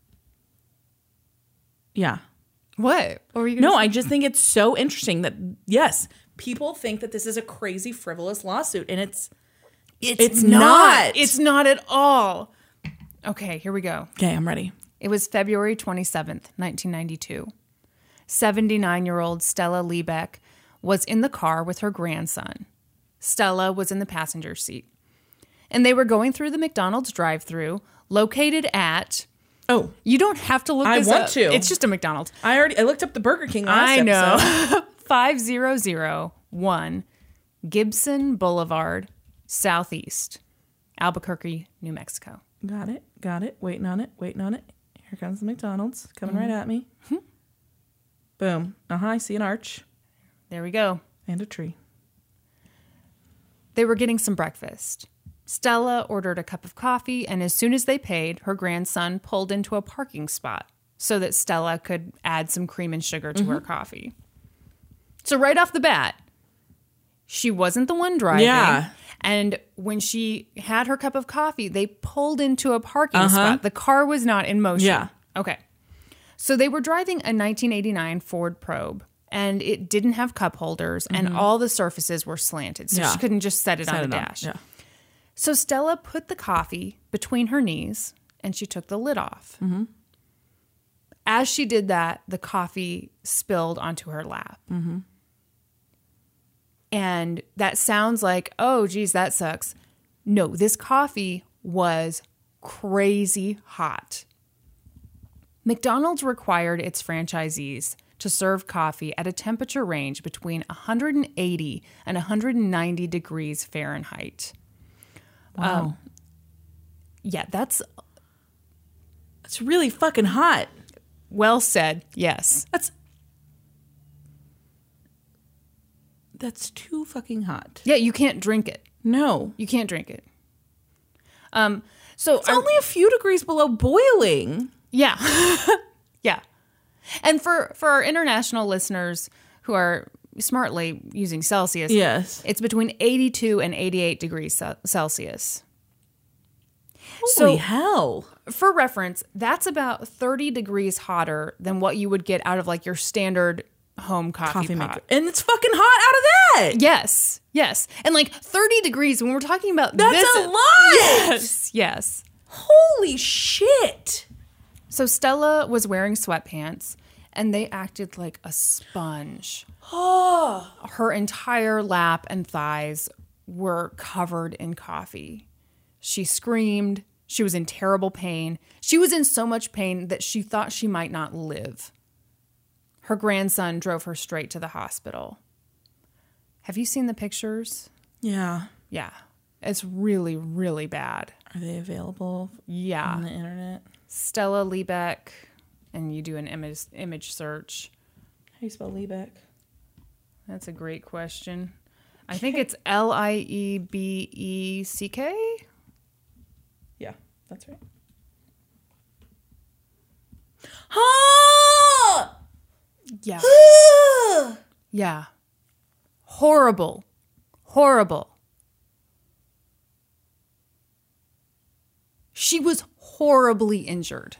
yeah. What were you gonna say? I just think it's so interesting that, yes, people think that this is a crazy, frivolous lawsuit, and it's not. It's not at all. Okay, here we go. Okay, I'm ready. It was February 27th, 1992. 79-year-old Stella Liebeck was in the car with her grandson. Stella was in the passenger seat. And they were going through the McDonald's drive-thru located at... Oh. You don't have to look this up. I want to. It's just a McDonald's. I looked up the Burger King last episode. 5001 Gibson Boulevard, Southeast, Albuquerque, New Mexico. Got it. Waiting on it. Here comes the McDonald's. Coming right at me. Mm-hmm. Boom. I see an arch. There we go. And a tree. They were getting some breakfast. Stella ordered a cup of coffee, and as soon as they paid, her grandson pulled into a parking spot so that Stella could add some cream and sugar to her coffee. So right off the bat, she wasn't the one driving. Yeah. And when she had her cup of coffee, they pulled into a parking spot. The car was not in motion. Yeah. Okay. So they were driving a 1989 Ford Probe, and it didn't have cup holders, and all the surfaces were slanted. So she couldn't just set it on the dash. Yeah. So Stella put the coffee between her knees, and she took the lid off. Mm-hmm. As she did that, the coffee spilled onto her lap. Mm-hmm. And that sounds like, oh, geez, that sucks. No, this coffee was crazy hot. McDonald's required its franchisees to serve coffee at a temperature range between 180 and 190 degrees Fahrenheit. Wow. Yeah, that's really fucking hot. Well said. Yes. That's too fucking hot. Yeah, you can't drink it. No. You can't drink it. So it's only a few degrees below boiling. Yeah. Yeah. And for our international listeners who are smartly using Celsius, yes, it's between 82 and 88 degrees Celsius. Holy hell. For reference, that's about 30 degrees hotter than what you would get out of like your standard home coffee pot. Maker. And it's fucking hot out of that. Yes. Yes. And like 30 degrees when we're talking about that's this. That's a lot. Yes. Yes. Holy shit. So Stella was wearing sweatpants, and they acted like a sponge. Oh. Her entire lap and thighs were covered in coffee. She screamed. She was in terrible pain. She was in so much pain that she thought she might not live. Her grandson drove her straight to the hospital. Have you seen the pictures? Yeah. Yeah. It's really, really bad. Are they available on the internet? Stella Liebeck, and you do an image search. How do you spell Liebeck? That's a great question. I think it's Liebeck. Yeah, that's right. Ah! Yeah. Yeah. Horrible. Horrible. She was horribly injured.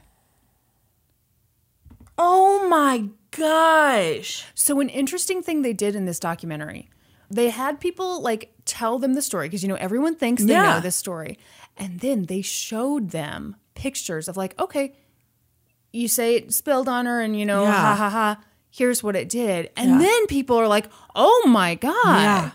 Oh my gosh. So an interesting thing they did in this documentary, They had people like tell them the story because, everyone thinks they know this story. And then they showed them pictures of like, okay, you say it spilled on her and, ha ha ha, here's what it did. And then people are like, oh my God. Yeah.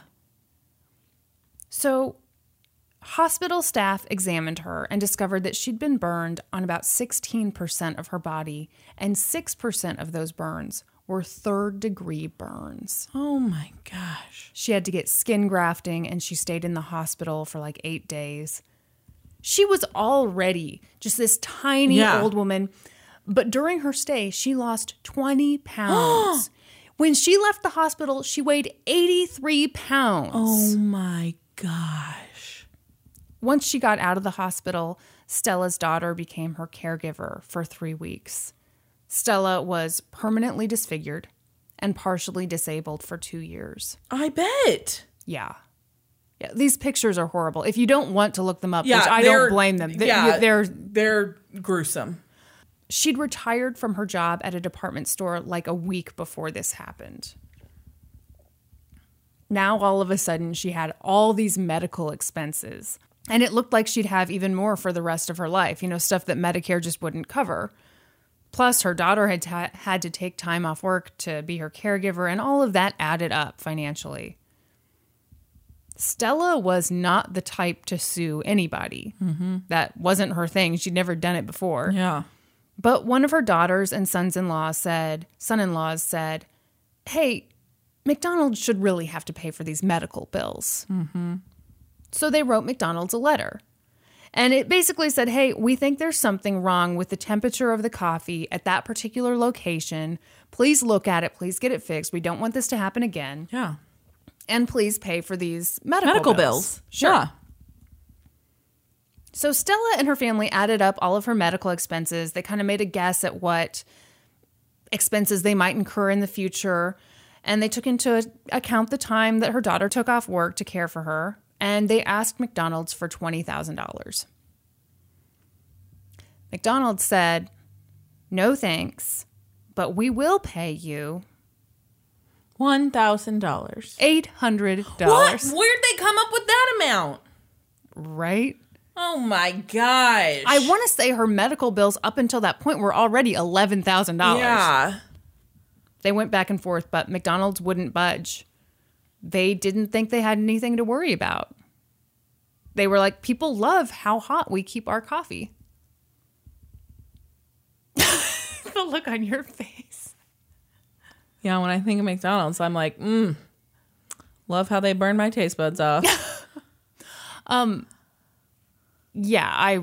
So hospital staff examined her and discovered that she'd been burned on about 16% of her body, and 6% of those burns were third-degree burns. Oh, my gosh. She had to get skin grafting, and she stayed in the hospital for like 8 days. She was already just this tiny old woman, but during her stay, she lost 20 pounds. When she left the hospital, she weighed 83 pounds. Oh, my gosh. Once she got out of the hospital, Stella's daughter became her caregiver for 3 weeks. Stella was permanently disfigured and partially disabled for 2 years. I bet. Yeah. These pictures are horrible. If you don't want to look them up, which I don't blame them. They're gruesome. She'd retired from her job at a department store like a week before this happened. Now, all of a sudden, she had all these medical expenses. And it looked like she'd have even more for the rest of her life, stuff that Medicare just wouldn't cover. Plus, her daughter had to take time off work to be her caregiver, and all of that added up financially. Stella was not the type to sue anybody. Mm-hmm. That wasn't her thing. She'd never done it before. Yeah. But one of her daughters and son-in-laws said, hey, McDonald's should really have to pay for these medical bills. Mm-hmm. So they wrote McDonald's a letter. And it basically said, hey, we think there's something wrong with the temperature of the coffee at that particular location. Please look at it. Please get it fixed. We don't want this to happen again. Yeah. And please pay for these medical bills. Sure. Yeah. So Stella and her family added up all of her medical expenses. They kind of made a guess at what expenses they might incur in the future. And they took into account the time that her daughter took off work to care for her. And they asked McDonald's for $20,000. McDonald's said, no thanks, but we will pay you $1,000. $800. What? Where'd they come up with that amount? Right? Oh my gosh. I want to say her medical bills up until that point were already $11,000. Yeah. They went back and forth, but McDonald's wouldn't budge. They didn't think they had anything to worry about. They were like, people love how hot we keep our coffee. The look on your face. Yeah, when I think of McDonald's, I'm like, love how they burn my taste buds off. Yeah,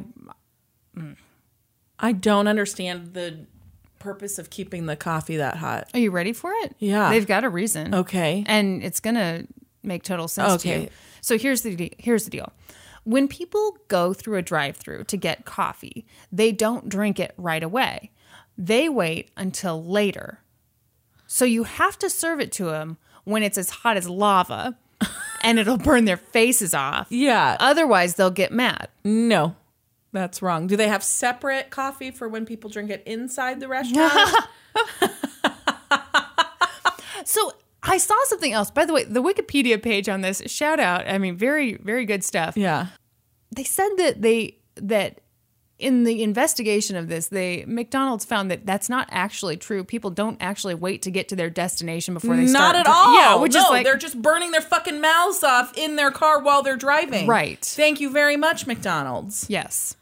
I don't understand the purpose of keeping the coffee that hot. Are you ready for it? Yeah. They've got a reason. Okay. And it's going to make total sense to you. So here's the deal. When people go through a drive-thru to get coffee, they don't drink it right away. They wait until later. So you have to serve it to them when it's as hot as lava and it'll burn their faces off. Yeah. Otherwise, they'll get mad. No. That's wrong. Do they have separate coffee for when people drink it inside the restaurant? So I saw something else. By the way, the Wikipedia page on this, shout out. I mean, very, very good stuff. Yeah. They said that in the investigation of this, McDonald's found that that's not actually true. People don't actually wait to get to their destination before they start. Not at all. Yeah, which is like, they're just burning their fucking mouths off in their car while they're driving. Right. Thank you very much, McDonald's. Yes.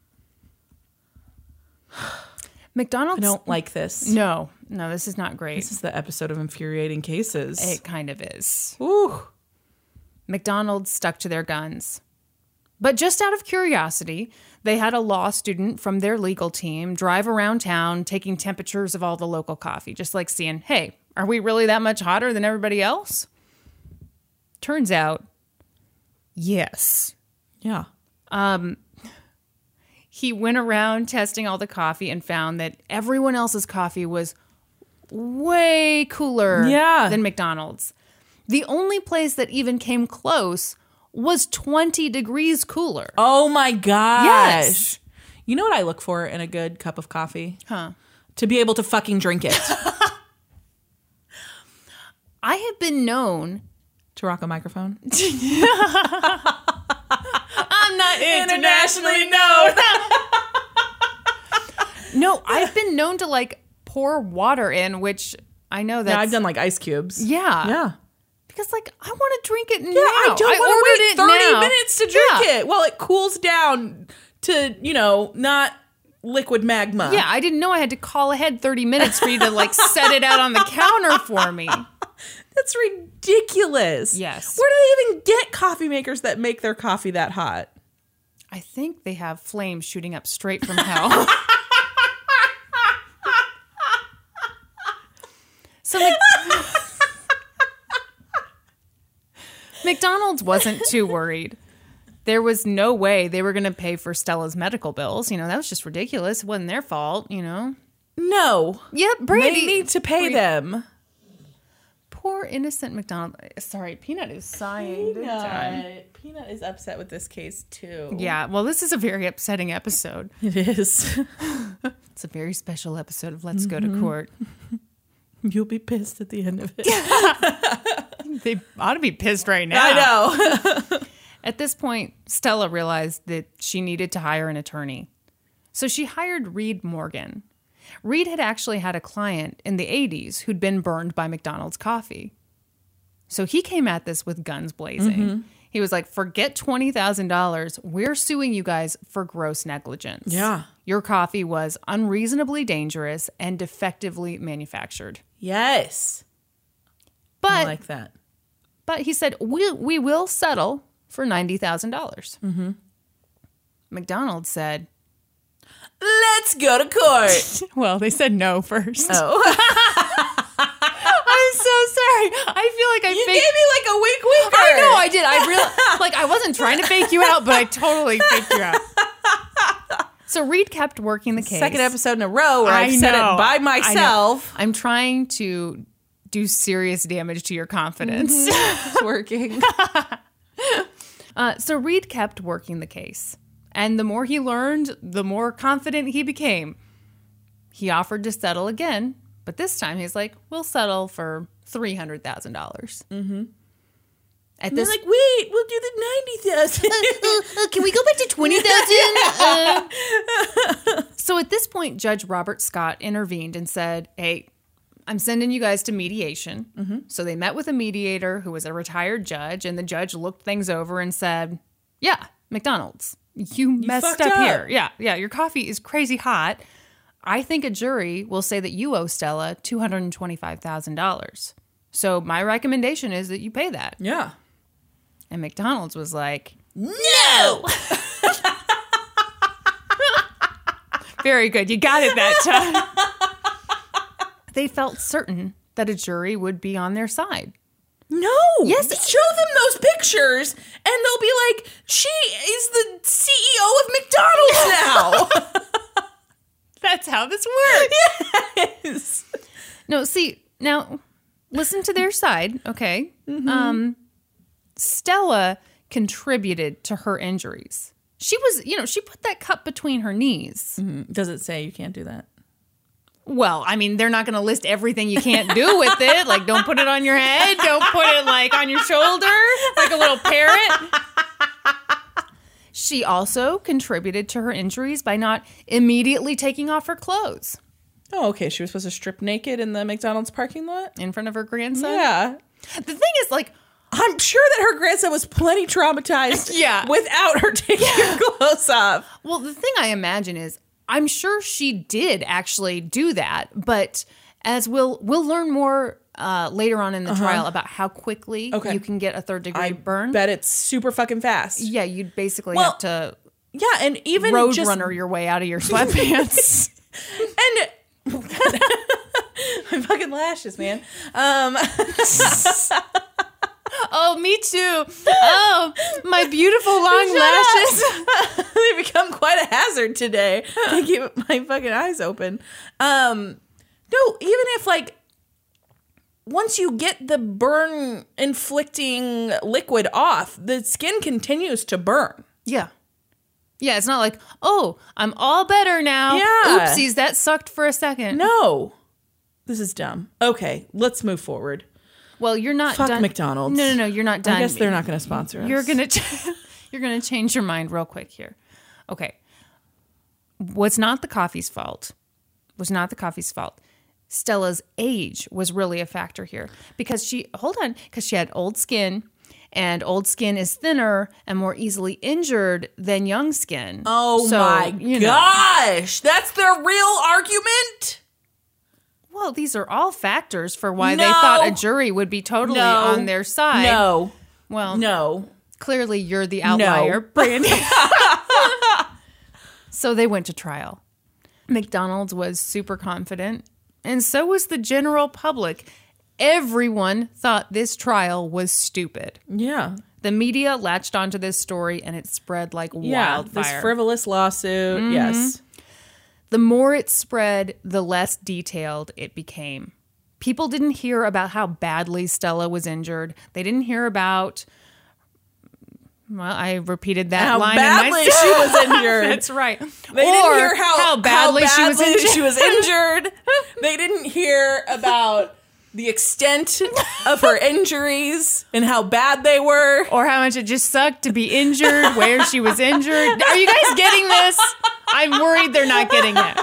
McDonald's. I don't like this. No, this is not great. This is the episode of Infuriating Cases. It kind of is. Ooh. McDonald's stuck to their guns. But just out of curiosity, they had a law student from their legal team drive around town taking temperatures of all the local coffee, just like seeing, hey, are we really that much hotter than everybody else? Turns out, yes. Yeah. He went around testing all the coffee and found that everyone else's coffee was way cooler than McDonald's. The only place that even came close was 20 degrees cooler. Oh my gosh. Yes. You know what I look for in a good cup of coffee? Huh. To be able to fucking drink it. I have been known to rock a microphone? I'm not Internationally known. No, I've been known to like pour water in, which I know that I've done like ice cubes. Yeah. Yeah. Because like I want to drink it now. I don't want to wait 30 minutes to drink Yeah. it while it cools down to, not liquid magma. Yeah, I didn't know I had to call ahead 30 minutes for you to like set it out on the counter for me. That's ridiculous. Yes. Where do they even get coffee makers that make their coffee that hot? I think they have flames shooting up straight from hell. So McDonald's wasn't too worried. There was no way they were going to pay for Stella's medical bills. That was just ridiculous. It wasn't their fault, No. Yep, Brady. They need to pay them. Poor innocent McDonald. Sorry, Peanut is sighing. big time. Peanut is upset with this case, too. Yeah, well, this is a very upsetting episode. It is. It's a very special episode of Let's Go to Court. You'll be pissed at the end of it. They ought to be pissed right now. I know. At this point, Stella realized that she needed to hire an attorney. So she hired Reed Morgan. Reed had actually had a client in the 80s who'd been burned by McDonald's coffee. So he came at this with guns blazing. Mm-hmm. He was like, forget $20,000. We're suing you guys for gross negligence. Yeah. Your coffee was unreasonably dangerous and defectively manufactured. Yes. But I like that. But he said, we will settle for $90,000. Mm-hmm. McDonald's said, let's go to court. Well, they said no first. Oh. I'm so sorry. I feel like you gave me like a wink. I know I did. I really I wasn't trying to fake you out, but I totally faked you out. So Reed kept working the case. Second episode in a row where I've said it by myself. I'm trying to do serious damage to your confidence. It's working. So Reed kept working the case. And the more he learned, the more confident he became. He offered to settle again, but this time he's like, we'll settle for $300,000. Mm-hmm. At this, like, wait, we'll do the $90,000. Can we go back to $20,000? So at this point, Judge Robert Scott intervened and said, hey, I'm sending you guys to mediation. Mm-hmm. So they met with a mediator who was a retired judge, and the judge looked things over and said, yeah, McDonald's, you messed up here. Yeah, your coffee is crazy hot. I think a jury will say that you owe Stella $225,000. So my recommendation is that you pay that. Yeah. And McDonald's was like, no! Very good. You got it that time. They felt certain that a jury would be on their side. No. Yes. Show them those pictures and they'll be like, she is the CEO of McDonald's now. That's how this works. Yes. No, see, now listen to their side, okay? Mm-hmm. Stella contributed to her injuries. She was, she put that cup between her knees. Mm-hmm. Does it say you can't do that? Well, I mean, they're not going to list everything you can't do with it. Like, don't put it on your head. Don't put it, like, on your shoulder, like a little parrot. She also contributed to her injuries by not immediately taking off her clothes. Oh, okay. She was supposed to strip naked in the McDonald's parking lot? In front of her grandson? Yeah. The thing is, like, I'm sure that her grandson was plenty traumatized without her taking her clothes off. Well, the thing I imagine is, I'm sure she did actually do that, but as we'll learn more later on in the trial about how quickly you can get a third-degree burn. I bet it's super fucking fast. Yeah, you'd basically have to and even roadrunner your way out of your sweatpants. And my fucking lashes, man. Oh, me too. Oh, my beautiful long lashes. They become quite a hazard today. I keep my fucking eyes open. No, even if like once you get the burn inflicting liquid off, the skin continues to burn. Yeah. Yeah, it's not like, oh, I'm all better now. Yeah. Oopsies, that sucked for a second. No. This is dumb. Okay, let's move forward. Well, you're not Fuck done. McDonald's. No, you're not done. I guess they're not going to sponsor us. You're gonna change your mind real quick here. Okay. Was not the coffee's fault. Stella's age was really a factor here because she had old skin, and old skin is thinner and more easily injured than young skin. Oh my gosh. That's their real argument? Well, these are all factors for why they thought a jury would be totally on their side. No. Well, no. Clearly you're the outlier, Brandy. So they went to trial. McDonald's was super confident, and so was the general public. Everyone thought this trial was stupid. Yeah. The media latched onto this story, and it spread like wildfire. This frivolous lawsuit, yes. The more it spread, the less detailed it became. People didn't hear about how badly Stella was injured. They didn't hear about... Well, I repeated that line. How badly she was injured. That's right. They didn't hear how badly she was injured. They didn't hear about the extent of her injuries and how bad they were. Or how much it just sucked to be injured, where she was injured. Are you guys getting this? I'm worried they're not getting it.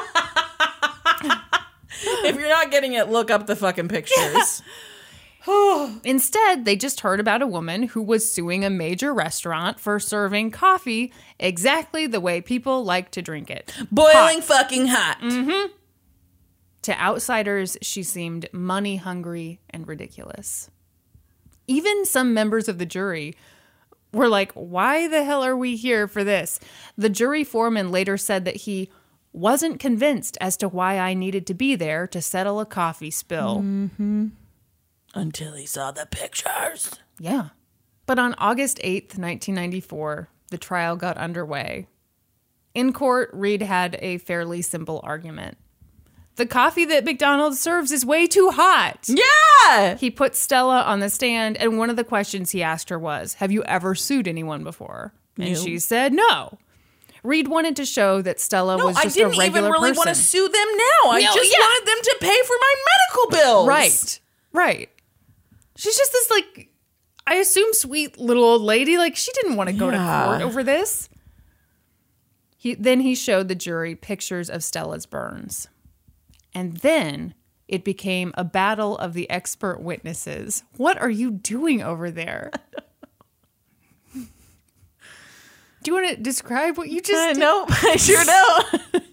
If you're not getting it, look up the fucking pictures. Instead, they just heard about a woman who was suing a major restaurant for serving coffee exactly the way people like to drink it. Boiling fucking hot. Mm-hmm. To outsiders, she seemed money hungry and ridiculous. Even some members of the jury were like, why the hell are we here for this? The jury foreman later said that he wasn't convinced as to why I needed to be there to settle a coffee spill. Mm-hmm. Until he saw the pictures. Yeah. But on August 8th, 1994, the trial got underway. In court, Reed had a fairly simple argument. The coffee that McDonald's serves is way too hot. Yeah! He put Stella on the stand, and one of the questions he asked her was, have you ever sued anyone before? And she said no. Reed wanted to show that Stella was just a regular person. I didn't even really want to sue them now. I just wanted them to pay for my medical bills. Right. She's just this, like, I assume sweet little old lady. Like, she didn't want to go to court over this. Then he showed the jury pictures of Stella's burns. And then it became a battle of the expert witnesses. What are you doing over there? Do you want to describe what you just did? No, I sure don't.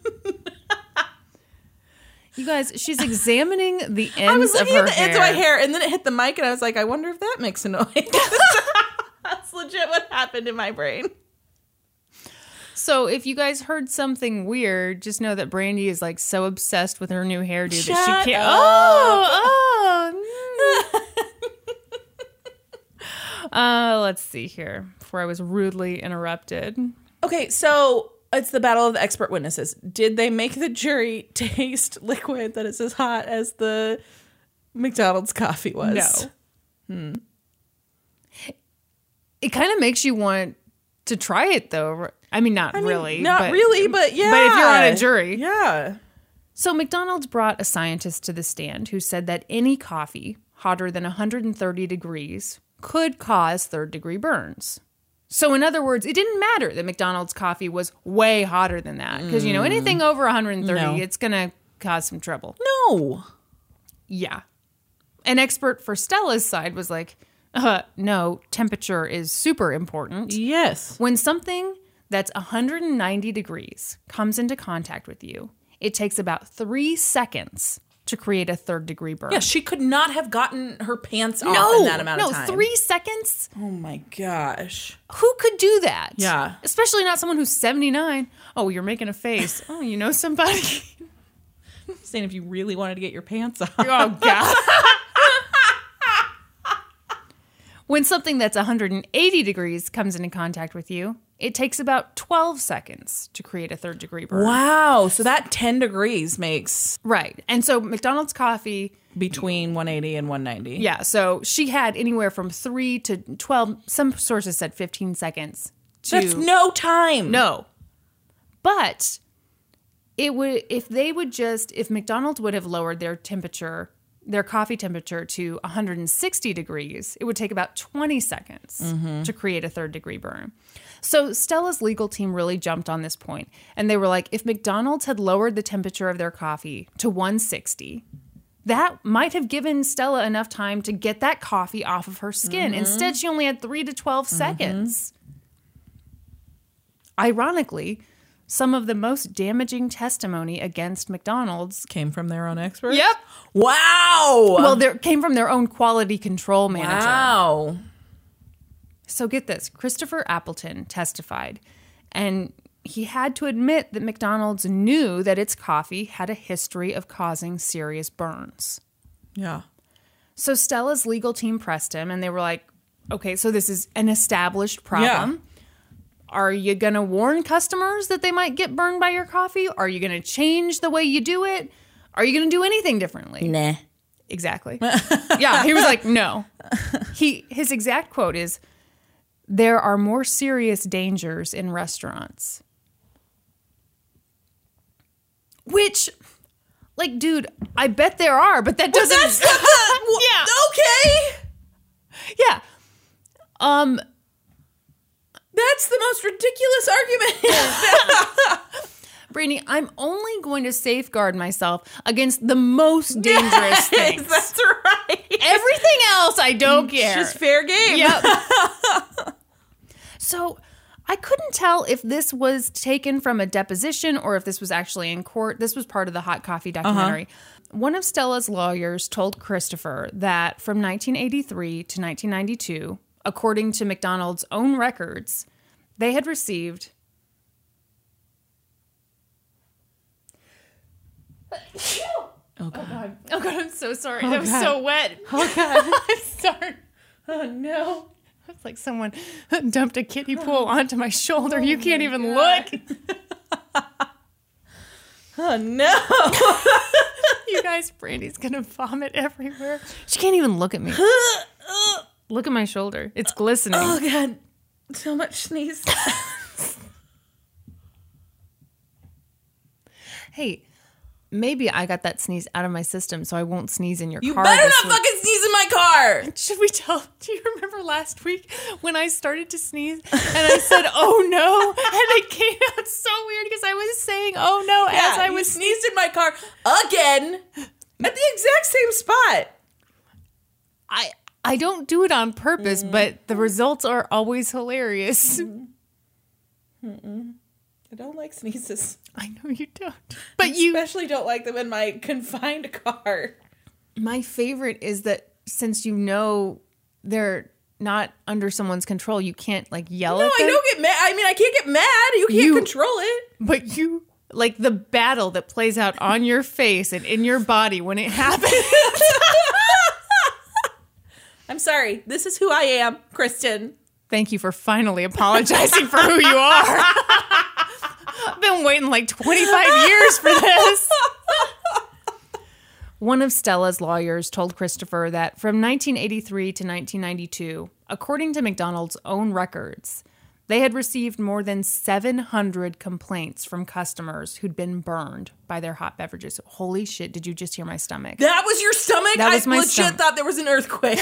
You guys, she's examining the ends of her hair. I was looking at the ends of my hair, and then it hit the mic, and I was like, I wonder if that makes a noise. That's legit what happened in my brain. So if you guys heard something weird, just know that Brandy is like so obsessed with her new hairdo that she can't. Let's see here before I was rudely interrupted. Okay, so it's the battle of the expert witnesses. Did they make the jury taste liquid that is as hot as the McDonald's coffee was? No. It kind of makes you want to try it, though. I mean, not really, but yeah. But if you're on a jury. Yeah. So McDonald's brought a scientist to the stand who said that any coffee hotter than 130 degrees could cause third-degree burns. So in other words, it didn't matter that McDonald's coffee was way hotter than that. Because, anything over 130, it's going to cause some trouble. No. Yeah. An expert for Stella's side was like, no, temperature is super important. Yes. When something that's 190 degrees comes into contact with you, it takes about 3 seconds to create a third-degree burn. Yeah, she could not have gotten her pants off in that amount of time. 3 seconds? Oh my gosh. Who could do that? Yeah. Especially not someone who's 79. Oh, you're making a face. Oh, you know somebody? Saying if you really wanted to get your pants off. Oh, God. When something that's 180 degrees comes into contact with you, it takes about 12 seconds to create a third-degree burn. Wow. So that 10 degrees makes... Right. And so McDonald's coffee... Between 180 and 190. Yeah. So she had anywhere from 3 to 12... Some sources said 15 seconds. That's no time. No. But it would... If McDonald's would have lowered their temperature... their coffee temperature to 160 degrees, it would take about 20 seconds to create a third-degree burn. So Stella's legal team really jumped on this point, and they were like, if McDonald's had lowered the temperature of their coffee to 160, that might have given Stella enough time to get that coffee off of her skin. Instead, she only had 3 to 12 seconds. Ironically, some of the most damaging testimony against McDonald's came from their own experts? Yep. Wow. Well, there came from their own quality control manager. Wow. So get this. Christopher Appleton testified, and he had to admit that McDonald's knew that its coffee had a history of causing serious burns. Yeah. So Stella's legal team pressed him, and they were like, okay, so this is an established problem. Yeah. Are you going to warn customers that they might get burned by your coffee? Are you going to change the way you do it? Are you going to do anything differently? Nah. Exactly. Yeah, he was like, no. His exact quote is, there are more serious dangers in restaurants. Which, like, dude, I bet there are, but that doesn't... That's not the... Yeah. Okay. Yeah. That's the most ridiculous argument. Brittany, I'm only going to safeguard myself against the most dangerous things. That's right. Everything else, I don't care. It's just fair game. Yep. So I couldn't tell if this was taken from a deposition or if this was actually in court. This was part of the Hot Coffee documentary. One of Stella's lawyers told Christopher that from 1983 to 1992, according to McDonald's own records, they had received... Oh, God. Oh, God, I'm so sorry. That was so wet. Oh, God. I'm sorry. Oh, no. It's like someone dumped a kiddie pool onto my shoulder. You can't even look. Oh, no. You guys, Brandy's going to vomit everywhere. She can't even look at me. Look at my shoulder. It's glistening. Oh, God. So much sneeze. Hey, maybe I got that sneeze out of my system so I won't sneeze in your car. You better not fucking sneeze in my car. Should we tell? Do you remember last week when I started to sneeze and I said, oh no? And it came out so weird because I was saying, oh no, as I was sneezed in my car again at the exact same spot. I don't do it on purpose, but the results are always hilarious. I don't like sneezes. I know you don't. But you especially don't like them in my confined car. My favorite is that since you know they're not under someone's control, you can't like yell at them. No, I don't get mad. I mean, I can't get mad. You can't control it. But you, like the battle that plays out on your face and in your body when it happens. I'm sorry. This is who I am, Kristen. Thank you for finally apologizing for who you are. I've been waiting like 25 years for this. One of Stella's lawyers told Christopher that from 1983 to 1992, according to McDonald's own records, they had received more than 700 complaints from customers who'd been burned by their hot beverages. Holy shit, did you just hear my stomach? That was your stomach? That was my legit stomach. Thought there was an earthquake.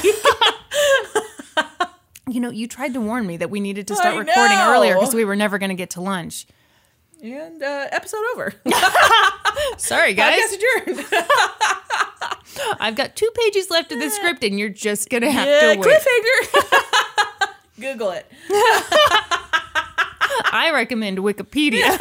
You know, you tried to warn me that we needed to start recording earlier because we were never going to get to lunch. And episode over. Sorry, guys. Podcast adjourned. I've got 2 pages left of the script, and you're just going to have to wait. Cliffhanger. Google it. I recommend Wikipedia.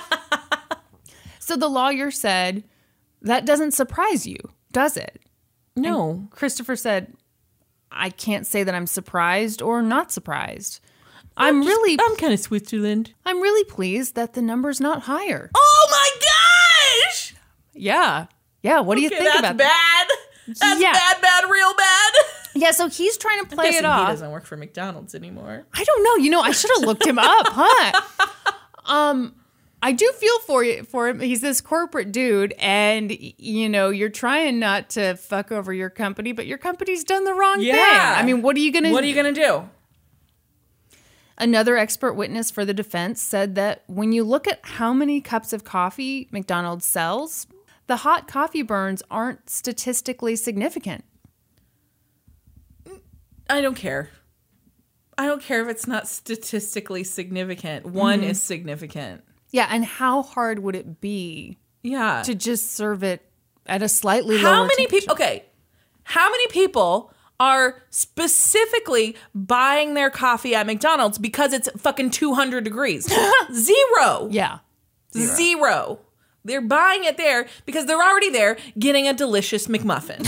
So the lawyer said, that doesn't surprise you, does it? No. And Christopher said, I can't say that I'm surprised or not surprised. I'm kind of Switzerland. I'm really pleased that the number's not higher. Oh my gosh! Yeah. Yeah, what do you think about that? That's bad, real bad. Yeah, so he's trying to play it off. He doesn't work for McDonald's anymore. I don't know. You know, I should have looked him up, huh? I do feel for him. He's this corporate dude, and you know, you're trying not to fuck over your company, but your company's done the wrong thing. I mean, what are you gonna do? Another expert witness for the defense said that when you look at how many cups of coffee McDonald's sells, the hot coffee burns aren't statistically significant. I don't care. I don't care if it's not statistically significant. One is significant. Yeah, and how hard would it be to just serve it at a slightly lower How many temperature? people, okay, how many people are specifically buying their coffee at McDonald's because it's fucking 200 degrees? Zero. Yeah. Zero. They're buying it there because they're already there getting a delicious McMuffin.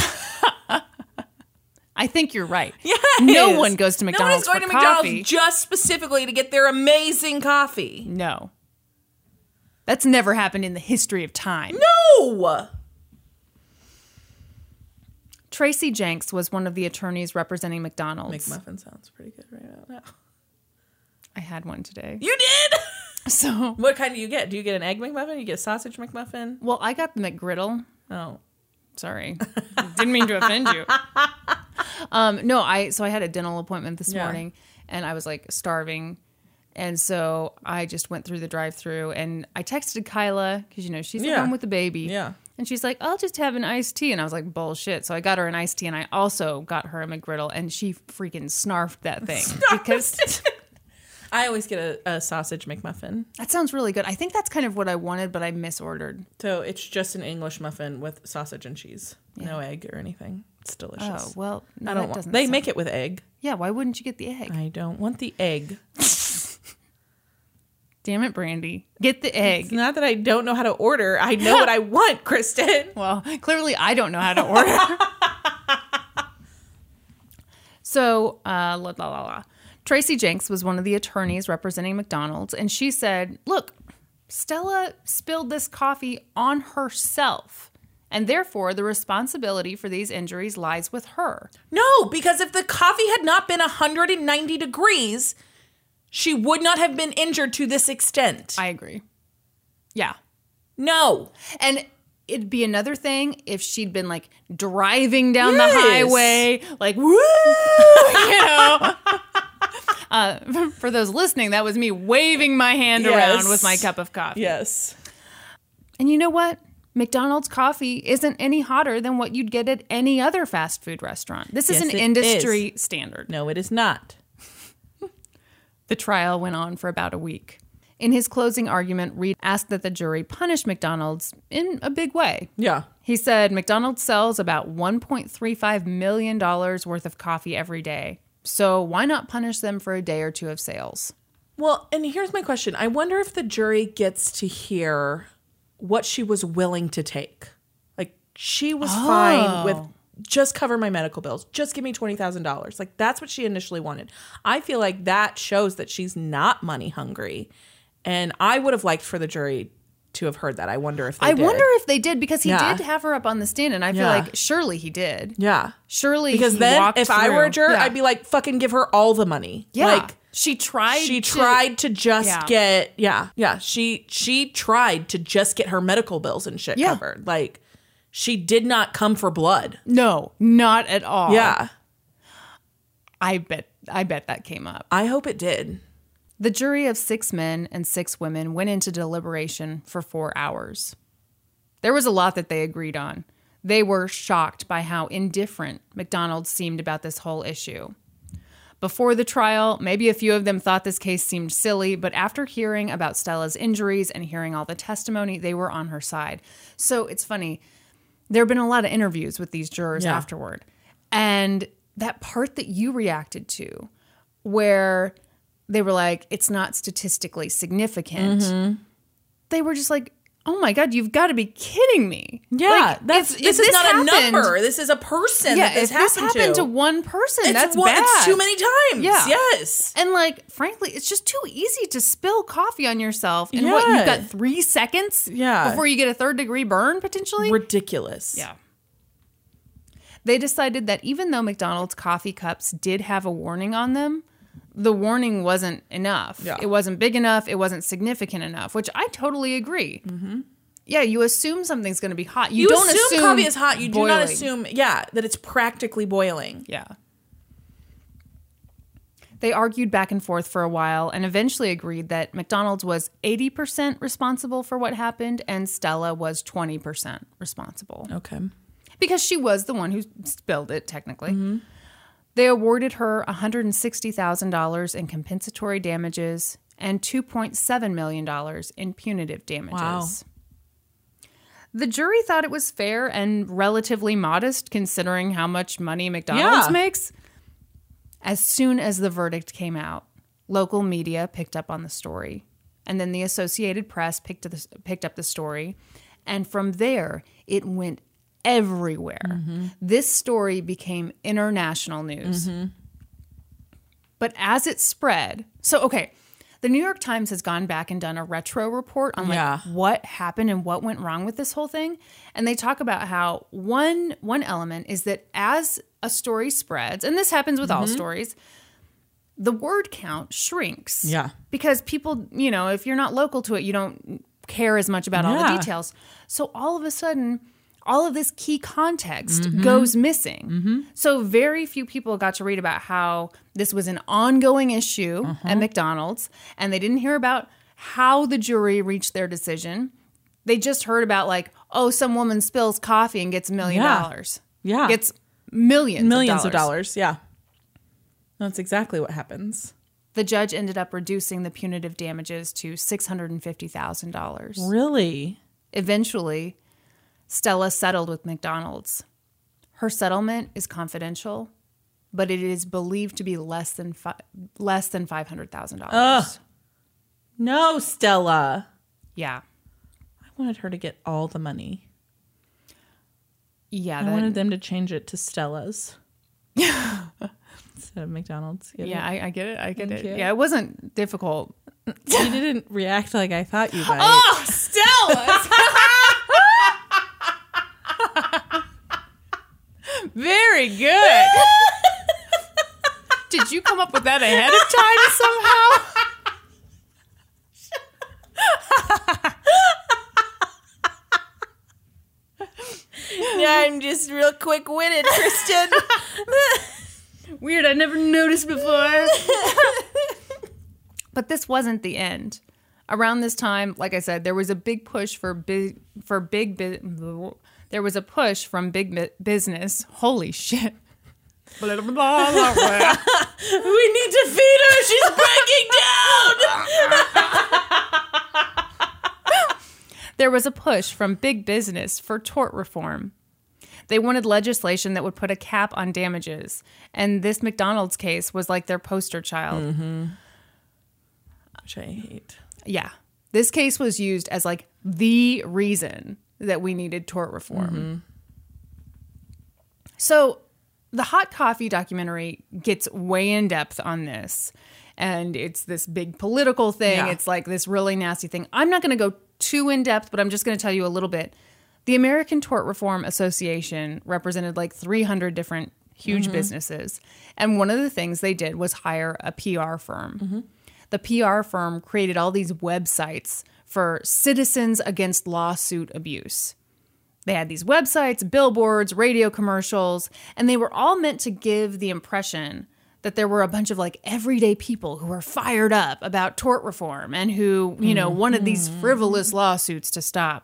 I think you're right. Yes. No one goes to McDonald's No one is going for to coffee. McDonald's just specifically to get their amazing coffee. No. That's never happened in the history of time. No! Tracy Jenks was one of the attorneys representing McDonald's. McMuffin sounds pretty good right now. I had one today. You did? So, What kind do you get? Do you get an egg McMuffin? You get a sausage McMuffin? well, I got the McGriddle. Oh. Sorry. Didn't mean to offend you. So I had a dental appointment this morning and I was like starving. And so I just went through the drive-thru and I texted Kyla because, you know, she's at home with the baby. Yeah. And she's like, I'll just have an iced tea. And I was like, bullshit. So I got her an iced tea and I also got her a McGriddle and she freaking snarfed that thing. Because I always get a sausage McMuffin. that sounds really good. I think that's kind of what I wanted, but I misordered. So it's just an English muffin with sausage and cheese. No egg or anything. It's delicious. Oh, well, no, I don't that want. doesn't They sound- make it with egg. Yeah, why wouldn't you get the egg? I don't want the egg. Damn it, Brandy. Get the egg. It's not that I don't know how to order. I know what I want, Kristen. Well, clearly I don't know how to order. So, Tracy Jenks was one of the attorneys representing McDonald's, and she said, look, Stella spilled this coffee on herself, and therefore the responsibility for these injuries lies with her. No, because if the coffee had not been 190 degrees, she would not have been injured to this extent. I agree. Yeah. No. And it'd be another thing if she'd been like driving down the Yes. highway, like, woo, you know. For those listening, that was me waving my hand around with my cup of coffee. Yes. And you know what? McDonald's coffee isn't any hotter than what you'd get at any other fast food restaurant. This is Yes, an it industry standard. No, it is not. The trial went on for about a week. In his closing argument, Reed asked that the jury punish McDonald's in a big way. Yeah. He said McDonald's sells about $1.35 million worth of coffee every day. So why not punish them for a day or two of sales? Well, and here's my question. I wonder if the jury gets to hear what she was willing to take. Like, she was fine with just cover my medical bills. Just give me $20,000. Like, that's what she initially wanted. I feel like that shows that she's not money hungry. And I would have liked for the jury to have heard that. I wonder if they did. I wonder if they did, because he Yeah. did have her up on the stand, and I feel Yeah. like surely he did. Yeah. Surely Because he then walked if I were a through. juror, Yeah. I'd be like, fucking give her all the money. Yeah. Like, she tried to just get she tried to just get her medical bills and shit covered. Like, she did not come for blood. No, not at all. Yeah. I bet that came up. I hope it did. The jury of 6 men and 6 women went into deliberation for 4 hours. There was a lot that they agreed on. They were shocked by how indifferent McDonald's seemed about this whole issue. Before the trial, maybe a few of them thought this case seemed silly, but after hearing about Stella's injuries and hearing all the testimony, they were on her side. So it's funny. There have been a lot of interviews with these jurors afterward. And that part that you reacted to, where they were like, it's not statistically significant. They were just like, oh my God, you've got to be kidding me. Yeah. Like, this is not a number. This is a person that if this this happened to one person, that's bad. It's too many times. Yeah. Yes. And like, frankly, it's just too easy to spill coffee on yourself. And Yeah. what, you've got 3 seconds before you get a 3rd-degree burn, potentially? Ridiculous. Yeah. They decided that even though McDonald's coffee cups did have a warning on them, the warning wasn't enough. Yeah. It wasn't big enough. It wasn't significant enough, which I totally agree. Yeah, you assume something's going to be hot. You don't assume coffee is hot. You do not boiling. assume, that it's practically boiling. Yeah. They argued back and forth for a while and eventually agreed that McDonald's was 80% responsible for what happened and Stella was 20% responsible. Okay. Because she was the one who spilled it, technically. They awarded her $160,000 in compensatory damages and $2.7 million in punitive damages. Wow. The jury thought it was fair and relatively modest considering how much money McDonald's makes. As soon as the verdict came out, local media picked up on the story. And then the Associated Press picked up the story. And from there, it went everywhere. This story became international news. But as it spread, the New York Times has gone back and done a retro report on what happened and what went wrong with this whole thing. And they talk about how one element is that as a story spreads, and this happens with all stories, the word count shrinks. Yeah. Because people, if you're not local to it, you don't care as much about all the details. So all of a sudden, all of this key context goes missing. So very few people got to read about how this was an ongoing issue at McDonald's, and they didn't hear about how the jury reached their decision. They just heard about some woman spills coffee and gets $1 million. Yeah. Gets millions of dollars. Yeah. That's exactly what happens. The judge ended up reducing the punitive damages to $650,000. Really? Eventually, Stella settled with McDonald's. Her settlement is confidential, but it is believed to be less than $500,000. No, Stella. Yeah. I wanted her to get all the money. Yeah. I wanted them to change it to Stella's. Instead of McDonald's. I get it. I get Thank it. you. Yeah, it wasn't difficult. You didn't react like I thought you might. Oh, Stella! Very good. Did you come up with that ahead of time somehow? Yeah, I'm just real quick-witted, Kristen. Weird, I never noticed before. But this wasn't the end. Around this time, like I said, there was a big push there was a push from big business. Holy shit. Blah, blah, blah, blah, blah. We need to feed her. She's breaking down. There was a push from big business for tort reform. They wanted legislation that would put a cap on damages. And this McDonald's case was like their poster child. Which I hate. Yeah. This case was used as the reason that we needed tort reform. So the Hot Coffee documentary gets way in depth on this. And it's this big political thing. Yeah. It's this really nasty thing. I'm not going to go too in depth, but I'm just going to tell you a little bit. The American Tort Reform Association represented 300 different huge businesses. And one of the things they did was hire a PR firm. The PR firm created all these websites for citizens against lawsuit abuse. They had these websites, billboards, radio commercials, and they were all meant to give the impression that there were a bunch of everyday people who were fired up about tort reform and who, wanted these frivolous lawsuits to stop.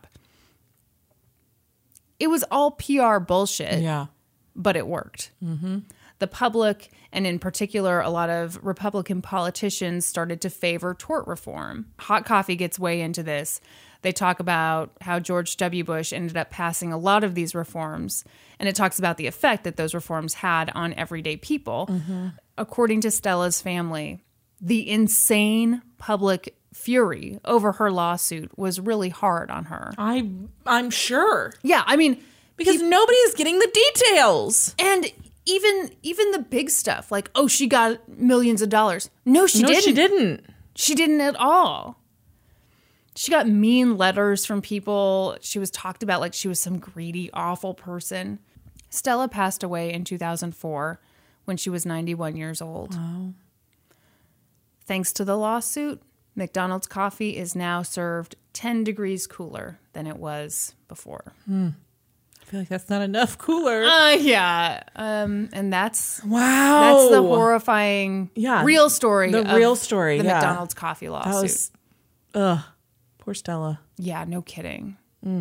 It was all PR bullshit. Yeah. But it worked. The public, and in particular, a lot of Republican politicians started to favor tort reform. Hot Coffee gets way into this. They talk about how George W. Bush ended up passing a lot of these reforms, and it talks about the effect that those reforms had on everyday people. According to Stella's family, the insane public fury over her lawsuit was really hard on her. I'm sure. Yeah, I mean, because nobody is getting the details. And even the big stuff, she got millions of dollars. No, she didn't. She didn't at all. She got mean letters from people. She was talked about like she was some greedy, awful person. Stella passed away in 2004 when she was 91 years old. Wow. Thanks to the lawsuit, McDonald's coffee is now served 10 degrees cooler than it was before. feel like that's not enough cooler. Yeah. And that's Wow. the horrifying real story. The real story. The McDonald's coffee lawsuit. That was, ugh, poor Stella. Yeah, no kidding.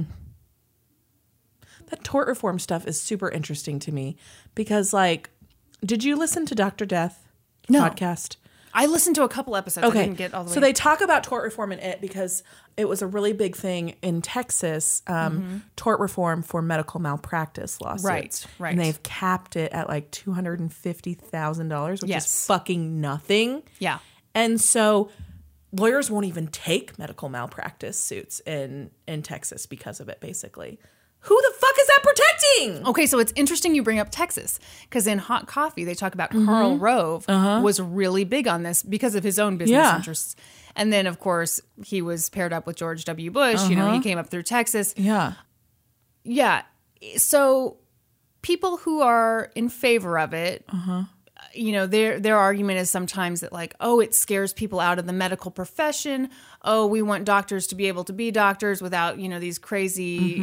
That tort reform stuff is super interesting to me because, like, did you listen to Dr. Death podcast? I listened to a couple episodes. Okay. I didn't get all the way. So they talk about tort reform in it because it was a really big thing in Texas, tort reform for medical malpractice lawsuits. Right. And they've capped it at like $250,000, which is fucking nothing. Yeah. And so lawyers won't even take medical malpractice suits in Texas because of it, basically. Who the fuck is that protecting? Okay, so it's interesting you bring up Texas because in Hot Coffee, they talk about Karl Rove was really big on this because of his own business interests. And then, of course, he was paired up with George W. Bush. You know, he came up through Texas. Yeah. Yeah. So people who are in favor of it, you know, their argument is sometimes that like, oh, it scares people out of the medical profession. Oh, we want doctors to be able to be doctors without, you know, these crazy.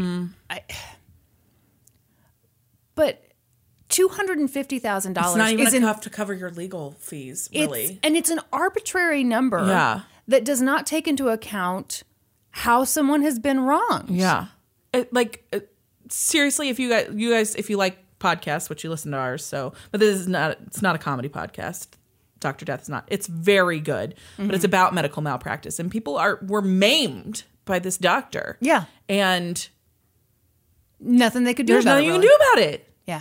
But $250,000 It's not even enough to cover your legal fees, really. And it's an arbitrary number that does not take into account how someone has been wronged. Yeah. Seriously, if you guys, if you like podcasts, which you listen to ours, but this is not, it's not a comedy podcast. Dr. Death is not. It's very good, but it's about medical malpractice, and people were maimed by this doctor. Yeah. And nothing they could do there's about it. There's nothing you can do about it. Yeah.